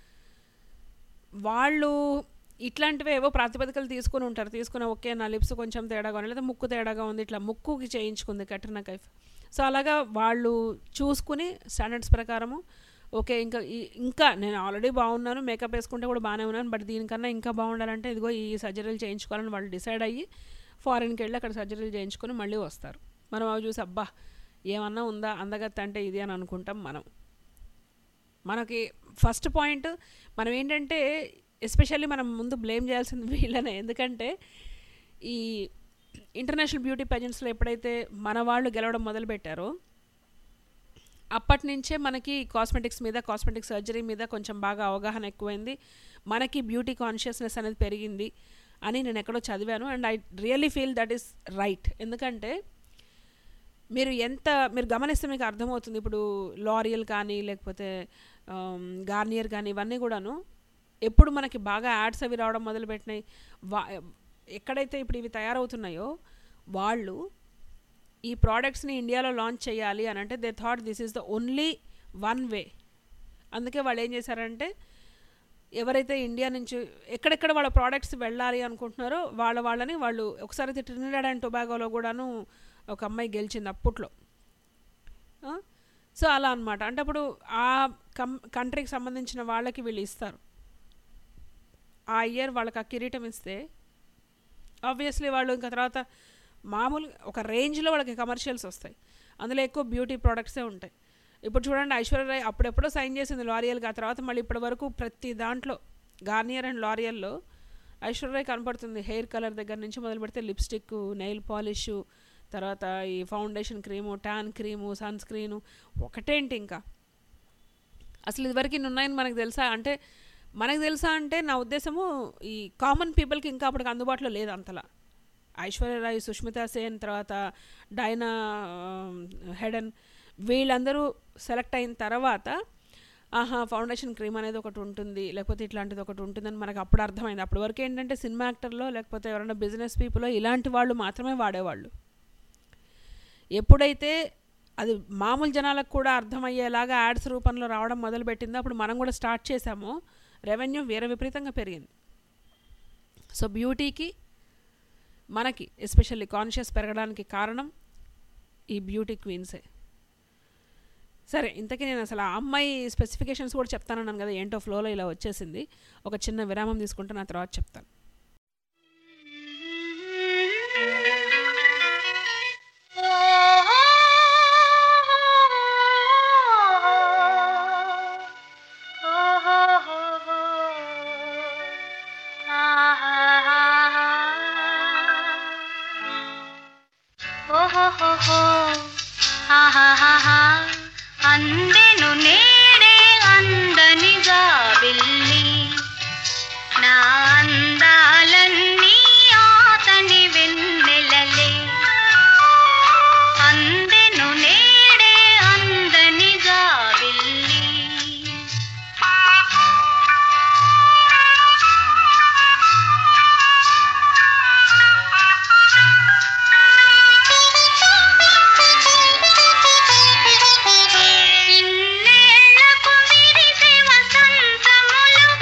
వాళ్ళు ఇట్లాంటివి ఏవో ప్రాతిపదికలు తీసుకుని ఉంటారు, తీసుకుని ఓకే నా లిప్స్ కొంచెం తేడాగా ఉంది లేదా ముక్కు తేడాగా ఉంది, ఇట్లా ముక్కుకి చేయించుకుంది కట్రినా కైఫ్. సో అలాగా వాళ్ళు చూసుకుని స్టాండర్డ్స్ ప్రకారము ఓకే ఇంకా ఇంకా నేను ఆల్రెడీ బాగున్నాను, మేకప్ వేసుకుంటే కూడా బాగానే ఉన్నాను, బట్ దీనికన్నా ఇంకా బాగుండాలంటే ఇదిగో ఈ సర్జరీలు చేయించుకోవాలని వాళ్ళు డిసైడ్ అయ్యి ఫారిన్కి వెళ్ళి అక్కడ సర్జరీలు చేయించుకొని మళ్ళీ వస్తారు. మనం అవి చూసి అబ్బా ఏమన్నా ఉందా అందగత్త అంటే ఇది అని అనుకుంటాం మనం. మనకి ఫస్ట్ పాయింట్ మనం ఏంటంటే ఎస్పెషల్లీ మనం ముందు బ్లేమ్ చేయాల్సింది వీళ్ళనే. ఎందుకంటే ఈ ఇంటర్నేషనల్ బ్యూటీ పేజెంట్స్లో ఎప్పుడైతే మన వాళ్ళు గెలవడం మొదలుపెట్టారో అప్పటి నుంచే మనకి కాస్మెటిక్స్ మీద కాస్మెటిక్ సర్జరీ మీద కొంచెం బాగా అవగాహన ఎక్కువైంది, మనకి బ్యూటీ కాన్షియస్నెస్ అనేది పెరిగింది అని నేను ఎక్కడో చదివాను. And I really feel that is right. ఎందుకంటే మీరు ఎంత మీరు గమనిస్తే మీకు అర్థమవుతుంది. ఇప్పుడు లారియల్ కానీ లేకపోతే గార్నియర్ కానీ ఇవన్నీ కూడాను ఎప్పుడు మనకి బాగా యాడ్స్ అవి రావడం మొదలుపెట్టినాయి, వా ఎక్కడైతే ఇప్పుడు ఇవి తయారవుతున్నాయో వాళ్ళు ఈ ప్రోడక్ట్స్ని ఇండియాలో లాంచ్ చేయాలి అని అంటే they thought this is the only one way. అందుకే వాళ్ళు ఏం చేశారంటే ఎవరైతే ఇండియా నుంచి ఎక్కడెక్కడ వాళ్ళ ప్రోడక్ట్స్ వెళ్ళాలి అనుకుంటున్నారో వాళ్ళ వాళ్ళని వాళ్ళు ఒకసారి అయితే ట్రినిడాడ్ అండ్ టొబాగోలో కూడాను ఒక అమ్మాయి గెలిచింది అప్పట్లో. సో అలా అనమాట. అంటే అప్పుడు ఆ కం కంట్రీకి సంబంధించిన వాళ్ళకి వీళ్ళు ఇస్తారు. ఆ ఇయర్ వాళ్ళకి ఆ కిరీటం ఇస్తే ఆబ్వియస్లీ వాళ్ళు ఇంకా తర్వాత మామూలుగా ఒక రేంజ్లో వాళ్ళకి కమర్షియల్స్ వస్తాయి, అందులో ఎక్కువ బ్యూటీ ప్రోడక్ట్సే ఉంటాయి. ఇప్పుడు చూడండి ఐశ్వర్యరాయ్ అప్పుడెప్పుడో సైన్ చేసింది లారియల్గా, ఆ తర్వాత మళ్ళీ ఇప్పటి వరకు ప్రతి దాంట్లో గార్నియర్ అండ్ లారియల్లో ఐశ్వర్యరాయ్ కనపడుతుంది. హెయిర్ కలర్ దగ్గర నుంచి మొదలు పెడితే లిప్స్టిక్, నెయిల్ పాలిష్, తర్వాత ఈ foundation cream, tan cream, sunscreen, ఒకటేంటి ఇంకా అసలు ఇదివరకు ఇన్ని ఉన్నాయని మనకు తెలుసా అంటే మనకు తెలుసా అంటే నా ఉద్దేశము ఈ కామన్ పీపుల్కి ఇంకా అప్పటికి అందుబాటులో లేదు అంతలా. ఐశ్వర్యరాయ్, సుష్మితా సేన్, తర్వాత డైనా హెడెన్ వీళ్ళందరూ సెలెక్ట్ అయిన తర్వాత ఆహా ఫౌండేషన్ క్రీమ్ అనేది ఒకటి ఉంటుంది, లేకపోతే ఇట్లాంటిది ఒకటి ఉంటుందని మనకు అప్పుడు అర్థమైంది. అప్పటి వరకు ఏంటంటే సినిమా యాక్టర్లో లేకపోతే ఎవరైనా బిజినెస్ పీపుల్లో ఇలాంటి వాళ్ళు మాత్రమే వాడేవాళ్ళు. ఎప్పుడైతే అది మామూలు జనాలకు కూడా అర్థమయ్యేలాగా యాడ్స్ రూపంలో రావడం మొదలుపెట్టిందో అప్పుడు మనం కూడా స్టార్ట్ చేసాము, రెవెన్యూ వేరే విపరీతంగా పెరిగింది. సో బ్యూటీకి మనకి ఎస్పెషల్లీ కాన్షియస్ పెరగడానికి కారణం ఈ బ్యూటీ క్వీన్సే. సరే, ఇంతకీ నేను అసలు ఆ అమ్మాయి స్పెసిఫికేషన్స్ కూడా చెప్తానన్నాను కదా, ఏంటో ఫ్లోలో ఇలా వచ్చేసింది. ఒక చిన్న విరామం తీసుకుంటే నా తర్వాత చెప్తాను. అందెను నేడే అందనిగా వెళ్ళి నా అందాలన్నీ ఆతని వెన్నెలలే. అందెను నేడే అందనిగా వెళ్ళి ఇన్నేళ్లకు విరిసే వసంతములు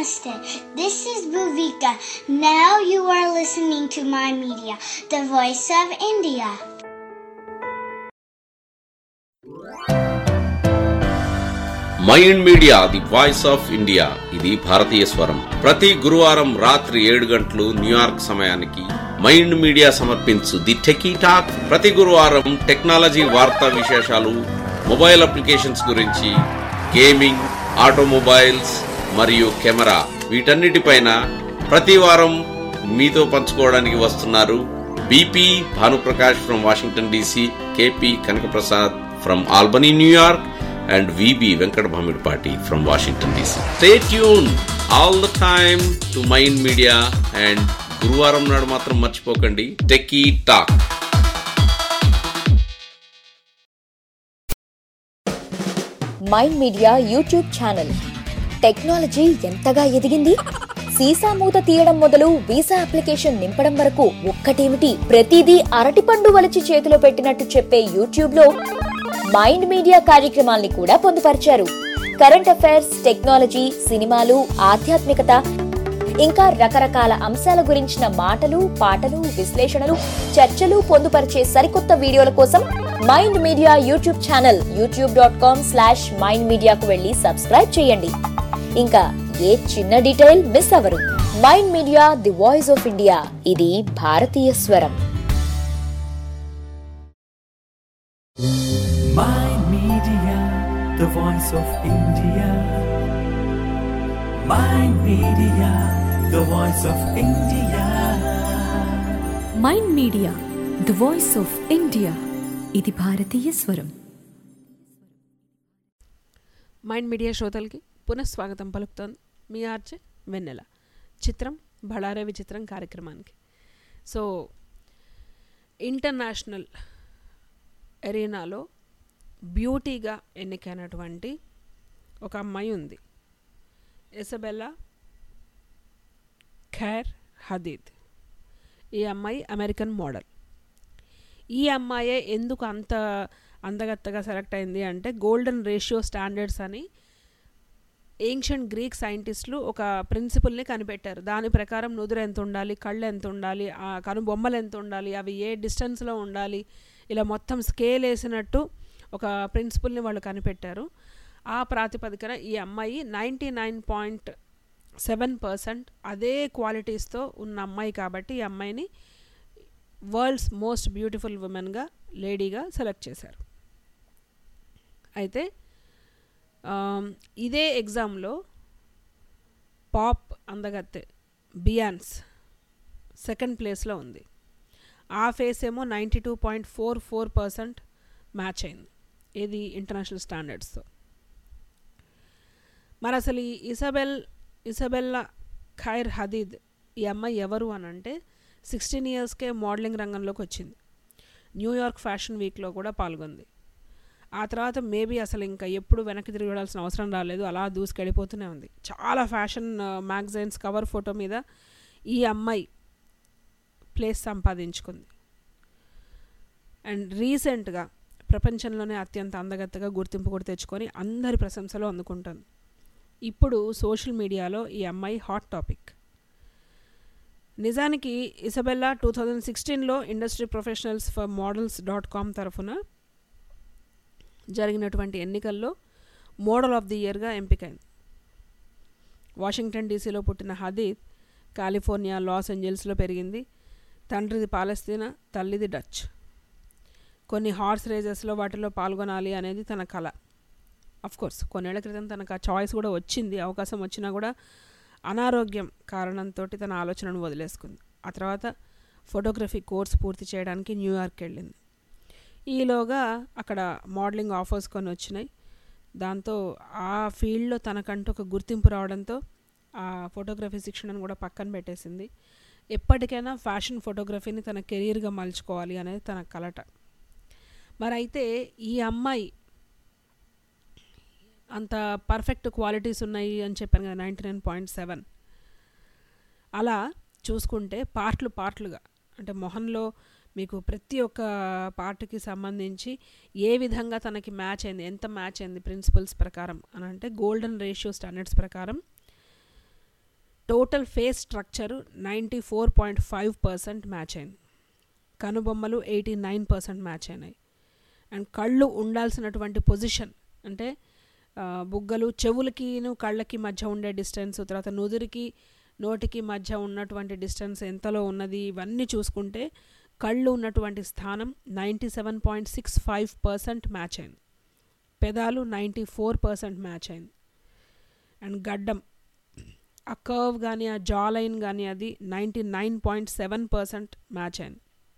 Namaste. This is Bhuvika. Now you are listening to My Media, the voice of India. Mind media the voice of India ఇది భారతీయ స్వరం. ప్రతి గురువారం రాత్రి ఏడు గంటలు న్యూయార్క్ సమయానికి మైండ్ మీడియా సమర్పించు ది టెకీ టాక్ ప్రతి గురువారం టెక్నాలజీ వార్తా విశేషాలు, మొబైల్ అప్లికేషన్స్ గురించి, గేమింగ్, ఆటోమొబైల్స్ మరియు కెమెరా వీటన్నిటిపైన ప్రతి వారం మీతో పంచుకోవడానికి వస్తున్నారు BP Bhanuprakash from Washington DC, KP Kanakaprasad from Albany New York and V B Venkat Bhamidpati from Washington D C. Stay tuned all the time to Mind Media and గురువారం నాడు మాత్రం మర్చిపోకండి techie talk. Mind media YouTube channel. Technology ఎంతగా ఎదిగింది, సీసా మూత తీయడం మొదలు వీసా అప్లికేషన్ నింపడం వరకు ఒక్కటేమిటి ప్రతిదీ అరటిపండు వలిచి చేతిలో పెట్టినట్టు చెప్పే యూట్యూబ్ లో మైండ్ మీడియా కార్యక్రమాల్ని కూడా పొందుపరిచారు. కరెంట్ అఫైర్స్, టెక్నాలజీ, సినిమాలు, ఆధ్యాత్మికత, ఇంకా రకరకాల అంశాల గురించిన మాటలు, పాటలు, విశ్లేషణలు, చర్చలు పొందుపరిచే సరికొత్త వీడియోల కోసం mind media YouTube channel YouTube dot com slash mind మీడియాకు వెళ్లి సబ్స్క్రైబ్ చేయండి. ఇంకా ఏ చిన్న డీటెయిల్ మిస్ అవ్వరు. Mind media the voice of India ఇది భారతీయ స్వరం. Mind Media, the voice of India. Mind Media, the voice of India. Mind media the voice of India ఇది భారతీయ స్వరం. మైండ్ మీడియా శ్రోతలకి పునఃస్వాగతం పలుకుతోంది మీ ఆర్జే వెన్నెల. చిత్రం బళారే విచిత్రం కార్యక్రమానికి. సో ఇంటర్నేషనల్ ఎరీనాలో బ్యూటీగా ఎన్నికైనటువంటి ఒక అమ్మాయి ఉంది, ఇసబెల్లా ఖైర్ హదీద్. ఈ అమ్మాయి అమెరికన్ మోడల్. ఈ అమ్మాయే ఎందుకు అంత అందగత్తగా సెలెక్ట్ అయింది అంటే గోల్డెన్ రేషియో స్టాండర్డ్స్ అని ఏన్షియంట్ గ్రీక్ సైంటిస్టులు ఒక ప్రిన్సిపల్ని కనిపెట్టారు. దాని ప్రకారం నుదురు ఎంత ఉండాలి, కళ్ళు ఎంత ఉండాలి, ఆ కనుబొమ్మలు ఎంత ఉండాలి, అవి ఏ డిస్టెన్స్లో ఉండాలి, ఇలా మొత్తం స్కేల్ వేసినట్టు ఒక ప్రిన్సిపల్ని వాళ్ళు కనిపెట్టారు. ఆ ప్రాతిపదికన ఈ అమ్మాయి ninety nine point seven percent అదే క్వాలిటీస్తో ఉన్న అమ్మాయి కాబట్టి ఈ అమ్మాయిని వరల్డ్స్ మోస్ట్ బ్యూటిఫుల్ ఉమెన్గా, లేడీగా సెలెక్ట్ చేశారు. అయితే ఇదే ఎగ్జామ్లో పాప్ అందగత్తె బియాన్స్ సెకండ్ ప్లేస్లో ఉంది. ఆ ఫేస్ ఏమో ninety two point four four percent match అయింది ఏది ఇంటర్నేషనల్ స్టాండర్డ్స్తో. మరి అసలు ఈ ఇసబెల్ ఇసబెల్లా ఖైర్ హదీద్ ఈ అమ్మాయి ఎవరు అని అంటే సిక్స్టీన్ ఇయర్స్కే మోడలింగ్ రంగంలోకి వచ్చింది. న్యూయార్క్ ఫ్యాషన్ వీక్లో కూడా పాల్గొంది. ఆ తర్వాత మేబీ అసలు ఇంకా ఎప్పుడు వెనక్కి తిరిగి వెళ్ళాల్సిన అవసరం రాలేదు, అలా దూసుకెళ్ళిపోతూనే ఉంది. చాలా ఫ్యాషన్ మ్యాగజైన్స్ కవర్ ఫోటో మీద ఈ అమ్మాయి ప్లేస్ సంపాదించుకుంది. అండ్ రీసెంట్గా ప్రపంచంలోనే అత్యంత అందగత్తగా గుర్తింపు కూడా తెచ్చుకొని అందరి ప్రశంసలు అందుకుంటుంది. ఇప్పుడు సోషల్ మీడియాలో ఈ అమ్మాయి హాట్ టాపిక్. నిజానికి ఇసబెల్లా టూ థౌజండ్ సిక్స్టీన్లో industry professionals for models dot com తరఫున జరిగినటువంటి ఎన్నికల్లో మోడల్ ఆఫ్ ది ఇయర్గా ఎంపికైంది. వాషింగ్టన్ డీసీలో పుట్టిన హదీద్ కాలిఫోర్నియా, లాస్ ఏంజల్స్లో పెరిగింది. తండ్రిది పాలస్తీనా, తల్లిది డచ్. కొన్ని హార్స్ రేజెస్లో వాటిలో పాల్గొనాలి అనేది తన కళ. అఫ్కోర్స్ కొన్నేళ్ల క్రితం తనకు ఆ చాయిస్ కూడా వచ్చింది, అవకాశం వచ్చినా కూడా అనారోగ్యం కారణంతో తన ఆలోచనను వదిలేసుకుంది. ఆ తర్వాత ఫోటోగ్రఫీ కోర్స్ పూర్తి చేయడానికి న్యూయార్క్ వెళ్ళింది. ఈలోగా అక్కడ మోడలింగ్ ఆఫర్స్ కొన్ని వచ్చినాయి. దాంతో ఆ ఫీల్డ్లో తనకంటూ ఒక గుర్తింపు రావడంతో ఆ ఫోటోగ్రఫీ శిక్షణను కూడా పక్కన పెట్టేసింది. ఎప్పటికైనా ఫ్యాషన్ ఫోటోగ్రఫీని తన కెరీర్గా మలుచుకోవాలి అనేది తన కలట. మరి అయితే ఈ అమ్మాయి అంత పర్ఫెక్ట్ క్వాలిటీస్ ఉన్నాయి అని చెప్పాను కదా, నైంటీ నైన్ పాయింట్ సెవెన్ అలా చూసుకుంటే పార్ట్లు పార్ట్లుగా అంటే మొహంలో మీకు ప్రతి ఒక్క పార్ట్కి సంబంధించి ఏ విధంగా తనకి మ్యాచ్ అయింది, ఎంత మ్యాచ్ అయింది ప్రిన్సిపల్స్ ప్రకారం అని అంటే గోల్డెన్ రేషియో స్టాండర్డ్స్ ప్రకారం total face structure ninety four point five percent match అయింది. కనుబొమ్మలు ఎయిటీ నైన్ పర్సెంట్ మ్యాచ్ అయినాయి. అండ్ కళ్ళు ఉండాల్సినటువంటి పొజిషన్ అంటే బుగ్గలు చెవులకిను కళ్ళకి మధ్య ఉండే డిస్టెన్స్, తర్వాత నుదురికి నోటికి మధ్య ఉన్నటువంటి డిస్టెన్స్ ఎంతలో ఉన్నది, ఇవన్నీ చూసుకుంటే కళ్ళు ఉన్నటువంటి స్థానం ninety seven point six five percent match అయింది. పెదాలు నైంటీ ఫోర్ పర్సెంట్ మ్యాచ్ అయింది. అండ్ గడ్డం ఆ కర్వ్ కానీ ఆ జా లైన్ కానీ అది ninety nine point seven percent match అయింది.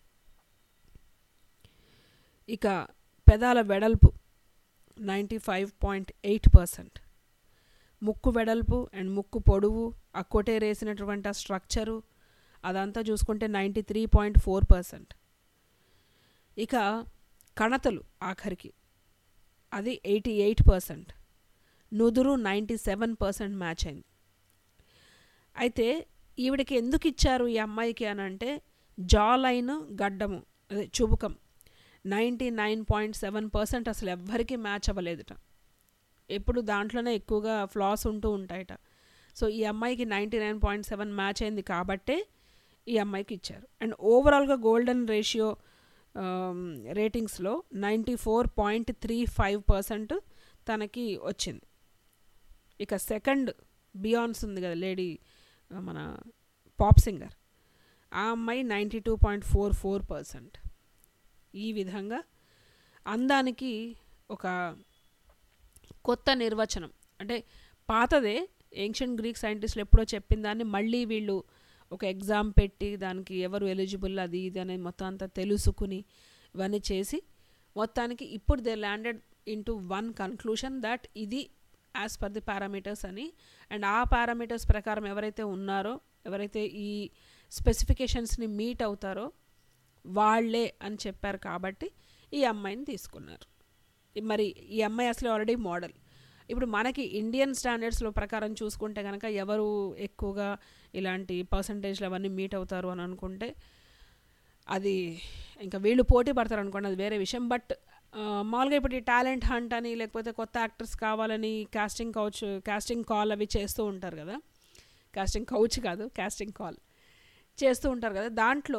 ఇక పెదాల వెడల్పు ninety five point eight percent, ముక్కు వెడల్పు అండ్ ముక్కు పొడవు ఆ కొటేరేసినటువంటి ఆ స్ట్రక్చరు అదంతా చూసుకుంటే ninety three point four percent. ఇక కణతలు ఆఖరికి అది ఎయిటీ ఎయిట్ పర్సెంట్, నుదురు నైంటీ సెవెన్ పర్సెంట్ మ్యాచ్ అయింది. అయితే ఈవిడికి ఎందుకు ఇచ్చారు ఈ అమ్మాయికి అని అంటే జా లైన్ గడ్డము అదే చుబుకం ninety nine point seven percent అసలు ఎవ్వరికీ మ్యాచ్ అవ్వలేదుట. ఎప్పుడు దాంట్లోనే ఎక్కువగా ఫ్లాస్ ఉంటూ ఉంటాయట. సో ఈ అమ్మాయికి ninety nine point seven match అయింది కాబట్టే ఈ అమ్మాయికి ఇచ్చారు. అండ్ ఓవరాల్గా గోల్డెన్ రేషియో రేటింగ్స్లో ninety four point three five percent తనకి వచ్చింది. ఇక సెకండ్ బియాన్స్ ఉంది కదా లేడీ మన పాప్ సింగర్, ఆ అమ్మాయి ninety two point four four percent. ఈ విధంగా అందానికి ఒక కొత్త నిర్వచనం అంటే పాతదే ఏన్షియంట్ గ్రీక్ సైంటిస్టులు ఎప్పుడో చెప్పిన దాన్ని మళ్ళీ వీళ్ళు ఒక ఎగ్జామ్ పెట్టి దానికి ఎవరు ఎలిజిబుల్ అది ఇది అనేది మొత్తం అంతా తెలుసుకుని ఇవన్నీ చేసి మొత్తానికి ఇప్పుడు they landed into one conclusion that ఇది యాజ్ పర్ ది పారామీటర్స్ అని. అండ్ ఆ పారామీటర్స్ ప్రకారం ఎవరైతే ఉన్నారో ఎవరైతే ఈ స్పెసిఫికేషన్స్ని మీట్ అవుతారో వాళ్ళే అని చెప్పారు కాబట్టి ఈ అమ్మాయిని తీసుకున్నారు. మరి ఈ అమ్మాయి అసలు ఆల్రెడీ మోడల్. ఇప్పుడు మనకి ఇండియన్ స్టాండర్డ్స్లో ప్రకారం చూసుకుంటే కనుక ఎవరు ఎక్కువగా ఇలాంటి పర్సంటేజ్లు అవన్నీ మీట్ అవుతారు అని అనుకుంటే అది ఇంకా వీళ్ళు పోటీ పడతారు అనుకోండి, అది వేరే విషయం. బట్ మామూలుగా ఇప్పుడు ఈ టాలెంట్ హంట్ అని లేకపోతే కొత్త యాక్టర్స్ కావాలని కాస్టింగ్ కౌచ్ కాస్టింగ్ కాల్ అవి చేస్తూ ఉంటారు కదా, కాస్టింగ్ కౌచ్ కాదు కాస్టింగ్ కాల్ చేస్తూ ఉంటారు కదా, దాంట్లో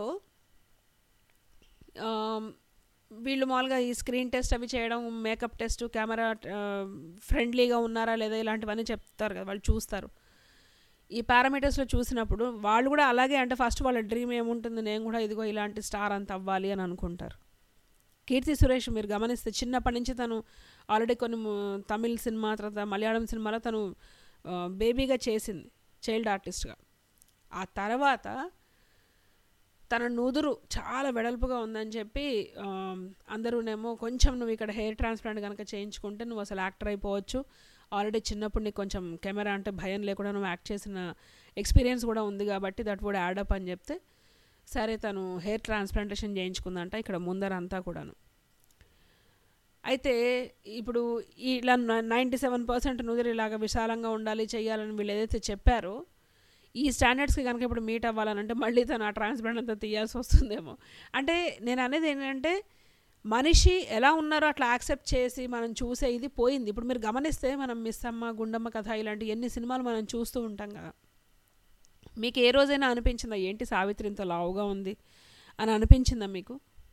వీళ్ళు మామూలుగా ఈ స్క్రీన్ టెస్ట్ అవి చేయడం, మేకప్ టెస్ట్, కెమెరా ఫ్రెండ్లీగా ఉన్నారా లేదా ఇలాంటివన్నీ చెప్తారు కదా, వాళ్ళు చూస్తారు. ఈ పారామీటర్స్లో చూసినప్పుడు వాళ్ళు కూడా అలాగే అంటే ఫస్ట్ వాళ్ళ డ్రీమ్ ఏముంటుంది, నేను కూడా ఇదిగో ఇలాంటి స్టార్ అంత అవ్వాలి అని అనుకుంటారు. కీర్తి సురేష్ మీరు గమనిస్తే చిన్నప్పటి నుంచి తను ఆల్రెడీ కొన్ని తమిళ్ సినిమా తర్వాత మలయాళం సినిమాలో తను బేబీగా చేసింది చైల్డ్ ఆర్టిస్ట్గా. ఆ తర్వాత తన నుదురు చాలా వెడల్పుగా ఉందని చెప్పి అందరూనేమో కొంచెం నువ్వు ఇక్కడ హెయిర్ ట్రాన్స్ప్లాంట్ కనుక చేయించుకుంటే నువ్వు అసలు యాక్టర్ అయిపోవచ్చు, ఆల్రెడీ చిన్నప్పుడు నీకు కొంచెం కెమెరా అంటే భయం లేకుండా నువ్వు యాక్ట్ చేసిన ఎక్స్పీరియన్స్ కూడా ఉంది కాబట్టి దట్ వుడ్ యాడప్ అని చెప్తే సరే తను హెయిర్ ట్రాన్స్ప్లాంటేషన్ చేయించుకుందంట ఇక్కడ ముందరంతా కూడాను. అయితే ఇప్పుడు ఇలా నైంటీ సెవెన్ పర్సెంట్ నుదురు ఇలాగ విశాలంగా ఉండాలి చెయ్యాలని వీళ్ళు ఏదైతే చెప్పారో ఈ స్టాండర్డ్స్కి కనుక ఇప్పుడు మీట్ అవ్వాలనంటే మళ్ళీ తను ఆ ట్రాన్స్ప్లాంట్ అంతా తీయాల్సి వస్తుందేమో. అంటే నేను అనేది ఏంటంటే మనిషి ఎలా ఉన్నారో అట్లా యాక్సెప్ట్ చేసి మనం చూసే ఇది పోయింది. ఇప్పుడు మీరు గమనిస్తే మనం మిస్ అమ్మ, గుండమ్మ కథ ఇలాంటి ఎన్ని సినిమాలు మనం చూస్తూ ఉంటాం కదా, మీకు ఏ రోజైనా అనిపించిందా ఏంటి సావిత్రి ఇంత లావుగా ఉంది అని అనిపించిందా మీకు?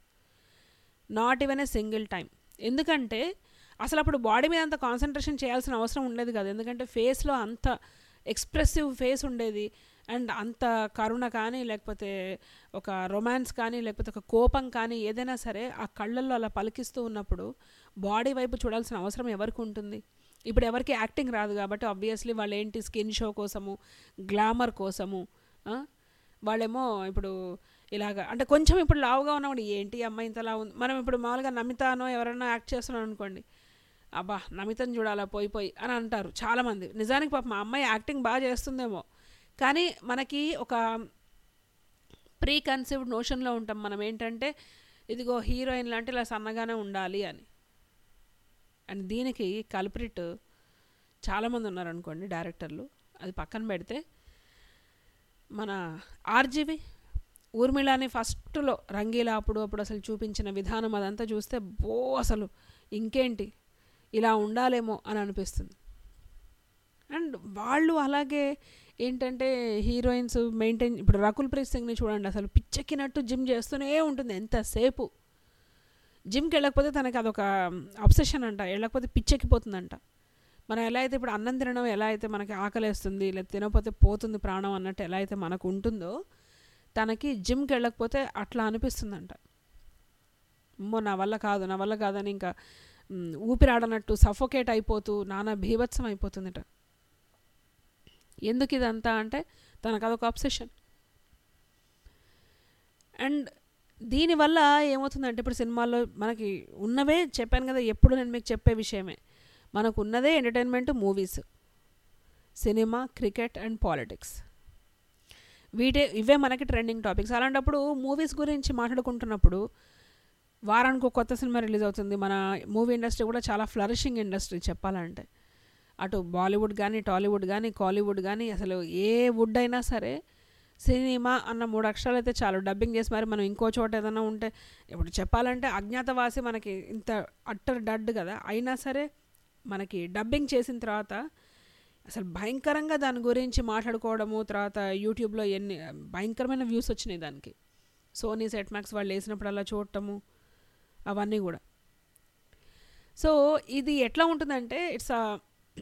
Not even a single time. ఎందుకంటే అసలు అప్పుడు బాడీ మీద అంత కాన్సన్ట్రేషన్ చేయాల్సిన అవసరం ఉండేది కదా, ఎందుకంటే ఫేస్లో అంత ఎక్స్ప్రెసివ్ ఫేస్ ఉండేది. అండ్ అంత కరుణ కానీ లేకపోతే ఒక రొమాన్స్ కానీ లేకపోతే ఒక కోపం కానీ ఏదైనా సరే ఆ కళ్ళల్లో అలా పలికిస్తూ ఉన్నప్పుడు బాడీ వైపు చూడాల్సిన అవసరం ఎవరికి ఉంటుంది? ఇప్పుడు ఎవరికి యాక్టింగ్ రాదు కాబట్టి ఆబ్వియస్లీ వాళ్ళు ఏంటి స్కిన్ షో కోసము, గ్లామర్ కోసము వాళ్ళేమో ఇప్పుడు ఇలాగ అంటే కొంచెం ఇప్పుడు లావుగా ఉన్నప్పుడు ఏంటి అమ్మాయి ఇంతలా ఉంది. మనం ఇప్పుడు మామూలుగా నమితానో ఎవరైనా యాక్ట్ చేస్తున్నాం అనుకోండి, అబ్బా నమితను చూడాలా పోయి పోయి అని అంటారు చాలామంది. నిజానికి పాప మా అమ్మాయి యాక్టింగ్ బాగా చేస్తుందేమో, కానీ మనకి ఒక ప్రీ కన్సీవ్డ్ నోషన్లో ఉంటాం మనం ఏంటంటే ఇదిగో హీరోయిన్ లాంటి ఇలా సన్నగానే ఉండాలి అని. అండ్ దీనికి కల్ప్రిట్ చాలామంది ఉన్నారనుకోండి డైరెక్టర్లు, అది పక్కన పెడితే మన ఆర్జీవి ఊర్మిళని ఫస్ట్లో రంగీలా అప్పుడు అప్పుడు అసలు చూపించిన విధానం అదంతా చూస్తే బో అసలు ఇంకేంటి ఇలా ఉండాలేమో అని అనిపిస్తుంది. అండ్ వాళ్ళు అలాగే ఏంటంటే హీరోయిన్స్ మెయింటైన్, ఇప్పుడు రకుల్ ప్రీత్ సింగ్ని చూడండి, అసలు పిచ్చెక్కినట్టు జిమ్ చేస్తూనే ఉంటుంది ఎంతసేపు. జిమ్కి వెళ్ళకపోతే తనకి అదొక అబ్సెషన్ అంట, వెళ్ళకపోతే పిచ్చెక్కిపోతుందంట. మనం ఎలా అయితే ఇప్పుడు అన్నం తినడం ఎలా అయితే మనకి ఆకలేస్తుంది, లేదా తినకపోతే పోతుంది ప్రాణం అన్నట్టు ఎలా అయితే మనకు ఉంటుందో, తనకి జిమ్కి వెళ్ళకపోతే అట్లా అనిపిస్తుందంట. అమ్మో నా వల్ల కాదు నా వల్ల కాదని ఇంకా ఊపిరాడనట్టు సఫోకేట్ అయిపోతూ నానా భీభత్సం అయిపోతుందట. ఎందుకు ఇదంతా అంటే తనకు అదొక అబ్సెషన్. అండ్ దీనివల్ల ఏమవుతుందంటే ఇప్పుడు సినిమాల్లో మనకి ఉన్నవే చెప్పాను కదా, ఎప్పుడు నేను మీకు చెప్పే విషయమే, మనకు ఉన్నదే entertainment, movies, cinema, cricket and politics. వీటే ఇవే మనకి ట్రెండింగ్ టాపిక్స్. అలాంటప్పుడు మూవీస్ గురించి మాట్లాడుకుంటున్నప్పుడు వారానికి ఒక కొత్త సినిమా రిలీజ్ అవుతుంది. మన మూవీ ఇండస్ట్రీ కూడా చాలా ఫ్లరిషింగ్ ఇండస్ట్రీ చెప్పాలంటే. అటు బాలీవుడ్ కానీ, టాలీవుడ్ కానీ, కాలీవుడ్ కానీ, అసలు ఏ వుడ్ అయినా సరే సినిమా అన్న మూడు అక్షరాలు అయితే చాలు డబ్బింగ్ చేసి మరి మనం ఇంకో చోట ఏదైనా ఉంటే, ఇప్పుడు చెప్పాలంటే అజ్ఞాతవాసి మనకి ఇంత అట్టర్ డడ్ కదా, అయినా సరే మనకి డబ్బింగ్ చేసిన తర్వాత అసలు భయంకరంగా దాని గురించి మాట్లాడుకోవడము, తర్వాత యూట్యూబ్లో ఎన్ని భయంకరమైన వ్యూస్ వచ్చినాయి దానికి. సోనీ సెట్ మ్యాక్స్ వాళ్ళు వేసినప్పుడు అలా చూడటము అవన్నీ కూడా. సో ఇది ఎట్లా ఉంటుందంటే it's a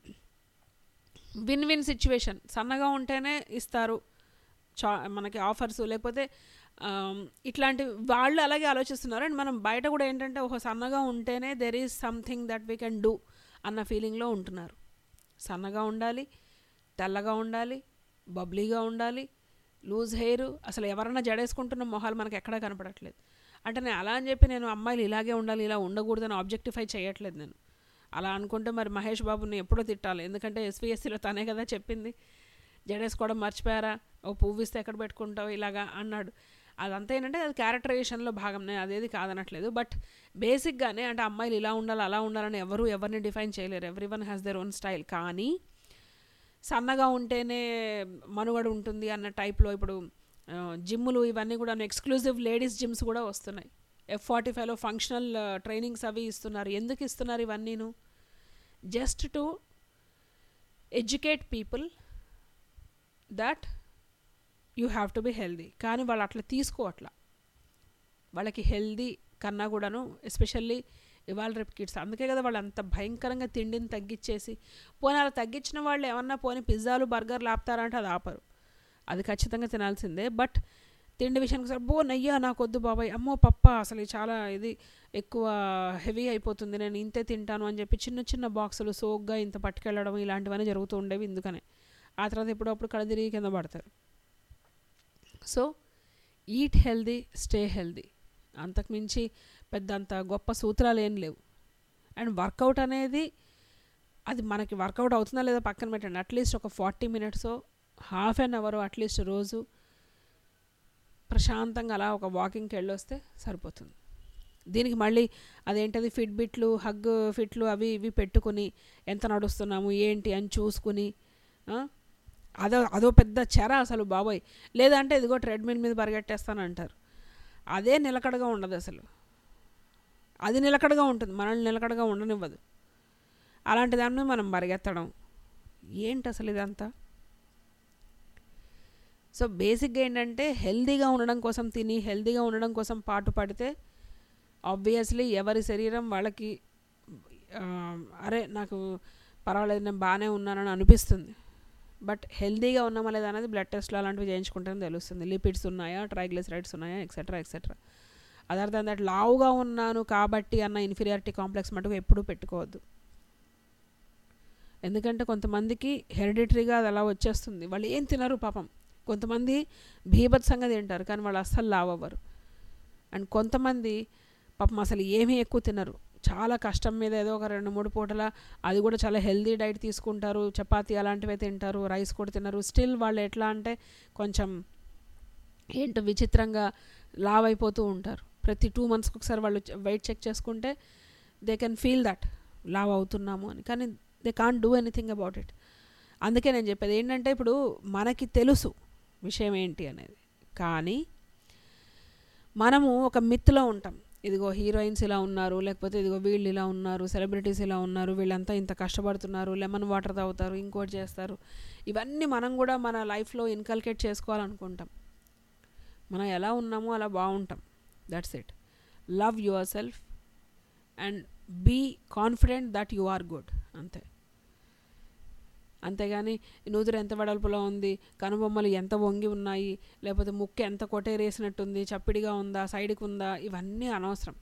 win win situation. సన్నగా ఉంటేనే ఇస్తారు చా మనకి ఆఫర్స్, లేకపోతే ఇట్లాంటి వాళ్ళు అలాగే ఆలోచిస్తున్నారు. అండ్ మనం బయట కూడా ఏంటంటే ఒక సన్నగా ఉంటేనే there is something that we can do అన్న ఫీలింగ్లో ఉంటున్నారు. సన్నగా ఉండాలి, తెల్లగా ఉండాలి, బబ్లీగా ఉండాలి, లూజ్ హెయిర్, అసలు ఎవరన్నా జడేసుకుంటున్న మొహాలు మనకు ఎక్కడా కనపడట్లేదు. అంటే నేను అలా అని చెప్పి నేను అమ్మాయిలు ఇలాగే ఉండాలి ఇలా ఉండకూడదని ఆబ్జెక్టిఫై చేయట్లేదు నేను. అలా అనుకుంటే మరి మహేష్ బాబుని ఎప్పుడో తిట్టాలి, ఎందుకంటే ఎస్వీఎస్సీలో తనే కదా చెప్పింది జడేసుకోవడం మర్చిపోయారా, ఓ పువ్వు ఇస్తే ఎక్కడ పెట్టుకుంటావు ఇలాగా అన్నాడు. అదంతా ఏంటంటే అది క్యారెక్టరైజేషన్లో భాగం, నేను అదేది కాదనట్లేదు. బట్ బేసిక్గానే అంటే అమ్మాయిలు ఇలా ఉండాలి అలా ఉండాలని ఎవరు ఎవరిని డిఫైన్ చేయలేరు, everyone has their own style. కానీ సన్నగా ఉంటేనే మనుగడ ఉంటుంది అన్న టైప్లో ఇప్పుడు జిమ్ములు ఇవన్నీ కూడా ఎక్స్క్లూజివ్ లేడీస్ జిమ్స్ కూడా వస్తున్నాయి. ఎఫ్ ఫార్టీ ఫైవ్లో ఫంక్షనల్ ట్రైనింగ్స్ అవి ఇస్తున్నారు. ఎందుకు ఇస్తున్నారు ఇవన్నీను? Just to educate people that you have to be healthy. కానీ వాళ్ళు అట్లా తీసుకోవట్లా. వాళ్ళకి హెల్దీ కన్నా కూడాను ఎస్పెషల్లీ ఇవాళ రేపు కిడ్స్, అందుకే కదా వాళ్ళు అంత భయంకరంగా తిండిని తగ్గించేసి, పోనీ అలా తగ్గించిన వాళ్ళు ఏమన్నా పోనీ పిజ్జాలు బర్గర్లు ఆపుతారా అంటే అది ఆపరు, అది ఖచ్చితంగా తినాల్సిందే. బట్ తిండి విషయానికి సరే బో నయ్యా నాకు వద్దు బాబాయ్, అమ్మో పప్ప అసలు చాలా ఇది ఎక్కువ హెవీ అయిపోతుంది నేను ఇంతే తింటాను అని చెప్పి చిన్న చిన్న బాక్సులు సోగ్గా ఇంత పట్టుకెళ్ళడం ఇలాంటివన్నీ జరుగుతూ ఉండేవి. ఎందుకనే ఆ తర్వాత ఎప్పుడప్పుడు కడదిరిగి కింద పడతారు. So eat healthy, stay healthy, అంతకుమించి పెద్ద అంత గొప్ప సూత్రాలు ఏం లేవు. అండ్ వర్కౌట్ అనేది అది మనకి వర్కౌట్ అవుతుందా లేదా పక్కన పెట్టండి, అట్లీస్ట్ ఒక forty minutes half an hour at least రోజు ప్రశాంతంగా అలా ఒక వాకింగ్కి వెళ్ళొస్తే సరిపోతుంది. దీనికి మళ్ళీ అదేంటది ఫిట్ బిట్లు హగ్ ఫిట్లు అవి ఇవి పెట్టుకుని ఎంత నడుస్తున్నాము ఏంటి అని చూసుకుని అదో అదో పెద్ద చెర అసలు బాబోయ్. లేదంటే ఇదిగో ట్రెడ్మిల్ మీద పరిగెట్టేస్తాను అంటారు. అదే నిలకడగా ఉండదు అసలు, అది నిలకడగా ఉంటుంది, మనల్ని నిలకడగా ఉండనివ్వదు. అలాంటి దాన్ని మనం పరిగెత్తడం ఏంటి అసలు ఇదంతా? సో బేసిక్గా ఏంటంటే హెల్దీగా ఉండడం కోసం తిని హెల్దీగా ఉండడం కోసం పాటు పడితే ఆబ్వియస్లీ ఎవరి శరీరం వాళ్ళకి అరే నాకు పర్వాలేదు నేను బాగానే ఉన్నానని అనిపిస్తుంది. బట్ హెల్దీగా ఉన్నామా లేదా అనేది బ్లడ్ టెస్ట్లు అలాంటివి చేయించుకుంటేనే తెలుస్తుంది. లిపిడ్స్ ఉన్నాయా, ట్రైగ్లిసరైడ్స్ ఉన్నాయా, etcetera etcetera. Other than that లావుగా ఉన్నాను కాబట్టి అన్న ఇన్ఫీరియారిటీ కాంప్లెక్స్ మటుకు ఎప్పుడూ పెట్టుకోవద్దు. ఎందుకంటే కొంతమందికి హెరిడిటరీగా అది అలా వచ్చేస్తుంది, వాళ్ళు ఏం తినరు పాపం. కొంతమంది భీభత్సంగా తింటారు కానీ వాళ్ళు అస్సలు లావవ్వరు. అండ్ కొంతమంది పాపం అసలు ఏమీ ఎక్కువ తినరు, చాలా కష్టం మీద ఏదో ఒక రెండు మూడు పూటల అది కూడా చాలా హెల్దీ డైట్ తీసుకుంటారు, చపాతీ అలాంటివే తింటారు, రైస్ కూడా తినరు. స్టిల్ వాళ్ళు ఎట్లా అంటే కొంచెం ఏంటో విచిత్రంగా లావ్ అయిపోతూ ఉంటారు. ప్రతి టూ మంత్స్కి ఒకసారి వాళ్ళు వెయిట్ చెక్ చేసుకుంటే దే కెన్ ఫీల్ దట్ లావ్ అవుతున్నాము అని, కానీ they can't do anything about it. అందుకే నేను చెప్పేది ఏంటంటే ఇప్పుడు మనకి తెలుసు విషయం ఏంటి అనేది, కానీ మనము ఒక మిత్లో ఉంటాం. ఇదిగో హీరోయిన్స్ ఇలా ఉన్నారు, లేకపోతే ఇదిగో వీళ్ళు ఇలా ఉన్నారు, సెలబ్రిటీస్ ఇలా ఉన్నారు, వీళ్ళంతా ఇంత కష్టపడుతున్నారు, లెమన్ వాటర్ తాగుతారు, ఇంకోటి చేస్తారు. ఇవన్నీ మనం కూడా మన లైఫ్లో ఇన్కల్కేట్ చేసుకోవాలనుకుంటాం. మనం ఎలా ఉన్నామో అలా బాగుంటాం. That's it. Love yourself and be confident that you are good. అంతే. అంతేగాని నూతురు ఎంత వెడల్పులో ఉంది, కనుబొమ్మలు ఎంత వంగి ఉన్నాయి, లేకపోతే ముక్కు ఎంత కొట్టేరేసినట్టుంది, చప్పిడిగా ఉందా, సైడ్కి ఉందా, ఇవన్నీ అనవసరం.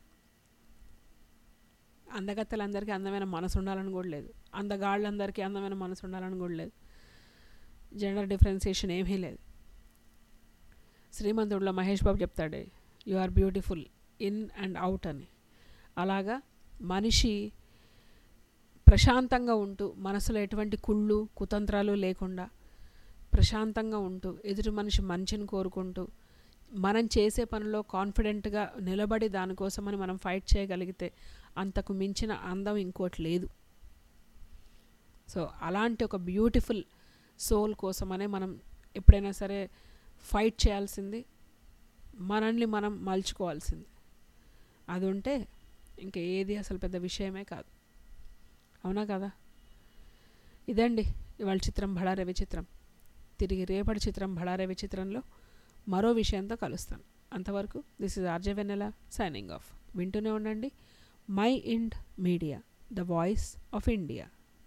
అందగత్తెలందరికీ అందమైన మనసు ఉండాలని కూడా లేదు, అందగాళ్ళందరికీ అందమైన మనసు ఉండాలని కూడా లేదు. జెండర్ డిఫరెన్సియేషన్ ఏమీ లేదు. శ్రీమంతుడిలో మహేష్ బాబు చెప్తాడే, you are beautiful in and out అని. అలాగా మనిషి ప్రశాంతంగా ఉంటూ, మనసులో ఎటువంటి కుళ్ళు కుతంత్రాలు లేకుండా ప్రశాంతంగా ఉంటూ, ఎదుటి మనిషి మంచిని కోరుకుంటూ, మనం చేసే పనిలో కాన్ఫిడెంట్గా నిలబడి దానికోసమని మనం ఫైట్ చేయగలిగితే అంతకు మించిన అందం ఇంకోటి లేదు. సో అలాంటి ఒక బ్యూటిఫుల్ సోల్ కోసమనే మనం ఎప్పుడైనా సరే ఫైట్ చేయాల్సింది, మనల్ని మనం మలుచుకోవాల్సింది. అది ఉంటే ఇంకా ఏది అసలు పెద్ద విషయమే కాదు. అవునా కదా? ఇదండి ఇవాళ చిత్రం బళారే విచిత్రం. తిరిగి రేపటి చిత్రం బళారే విచిత్రంలో మరో విషయంతో కలుస్తాను. అంతవరకు this is RJ Vennela signing off. వింటూనే ఉండండి My Ind Media, the voice of India.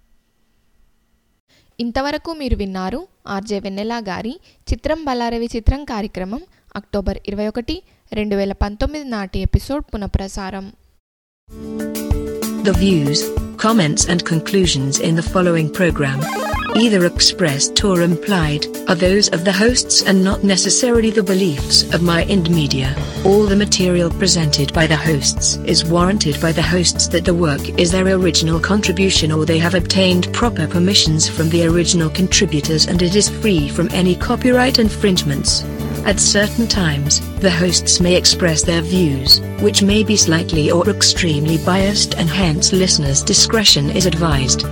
ఇంతవరకు మీరు విన్నారు ఆర్జే వెన్నెల గారి చిత్రం బళారే విచిత్రం కార్యక్రమం అక్టోబర్ ఇరవై ఒకటి రెండు వేల పంతొమ్మిది నాటి ఎపిసోడ్ పునఃప్రసారం. The views, comments and conclusions in the following program, either expressed or implied, are those of the hosts and not necessarily the beliefs of My Ind Media. All the material presented by the hosts is warranted by the hosts that the work is their original contribution or they have obtained proper permissions from the original contributors and it is free from any copyright infringements. At certain times, the hosts may express their views, which may be slightly or extremely biased and hence listeners' discretion is advised.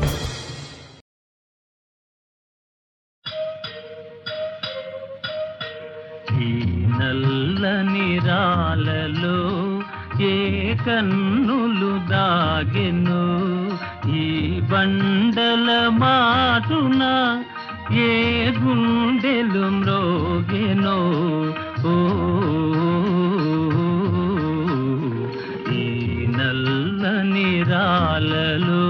నల్లని రాలలో ఏ కన్నులు దాగెను, ఈ బండల మాటున ఏ గుండెలు మ్రోగెనో, ఓ ఈ నల్లని రాలలో.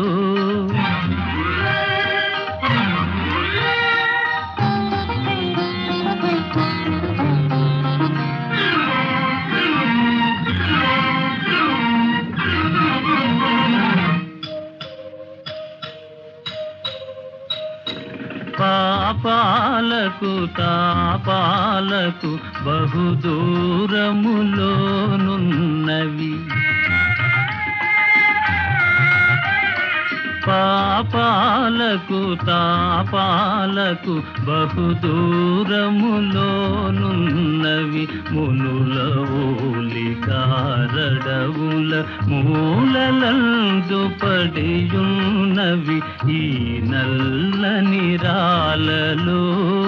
పాపాలకు తాపాలకు బహుదూరములోనున్నవి, పాపాలకు తాపాలకు బహుదూరములోనున్నవి, మునుల ఓలికారడవుల మూలలందు పడియున్నవి ఈ నల్లని రాలలో.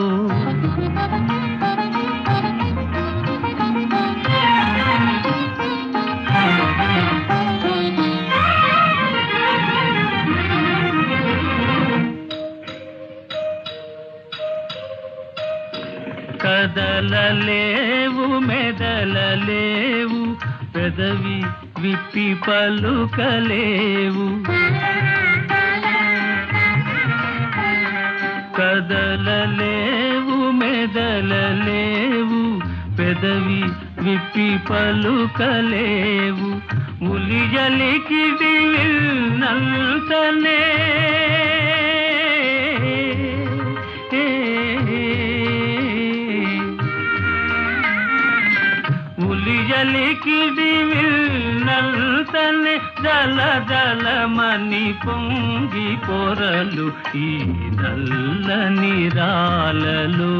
కదలలేవు మెదలలేవు, పెదవి విప్పి పలుకలేవు, కదలలేవు మెదలలేవు, పెదవి విప్పి పలుకలేవు, ఉలియలికిడి విన్నల్తనే ఉలియలికిడి విన్నల్తనే జల జలమని పొంగి పొరలు ఈ నల్లని రాలలో.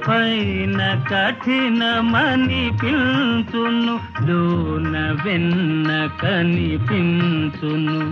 పైన కఠినమని పిల్చును, లోన వెన్న కనిపించును.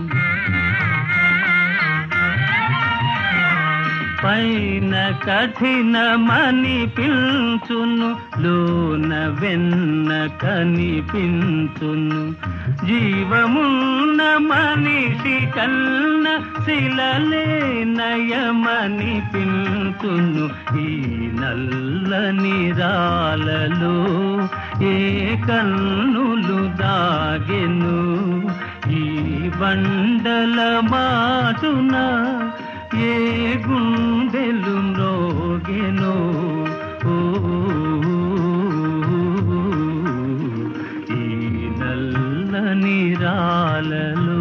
పైన కఠినమని పిల్చును, లోన వెన్న కనిపించును. జీవమున్న మనిషి కన్న శిలలే నయమని పిల్చును. ఈ నల్లని రాలలో ఏ కన్నులు దాగెను, ఈ బండల మాటున ఏ గుండెలు మ్రోగెనో. ఓ ఈ నల్లని రాలలో.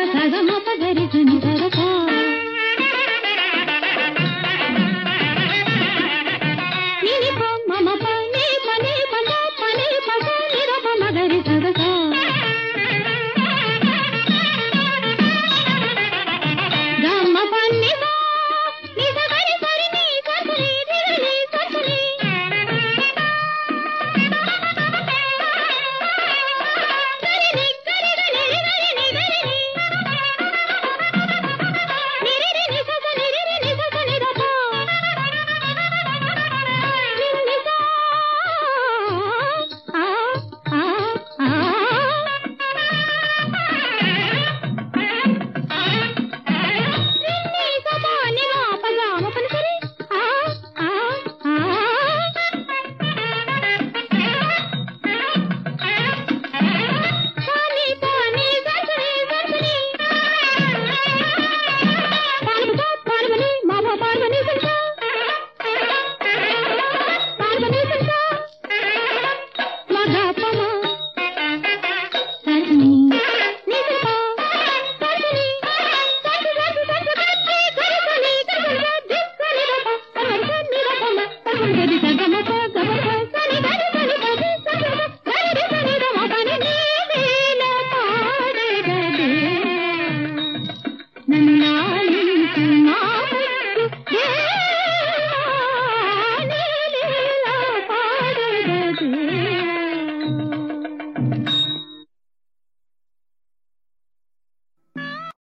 సగమ పగరి సని సర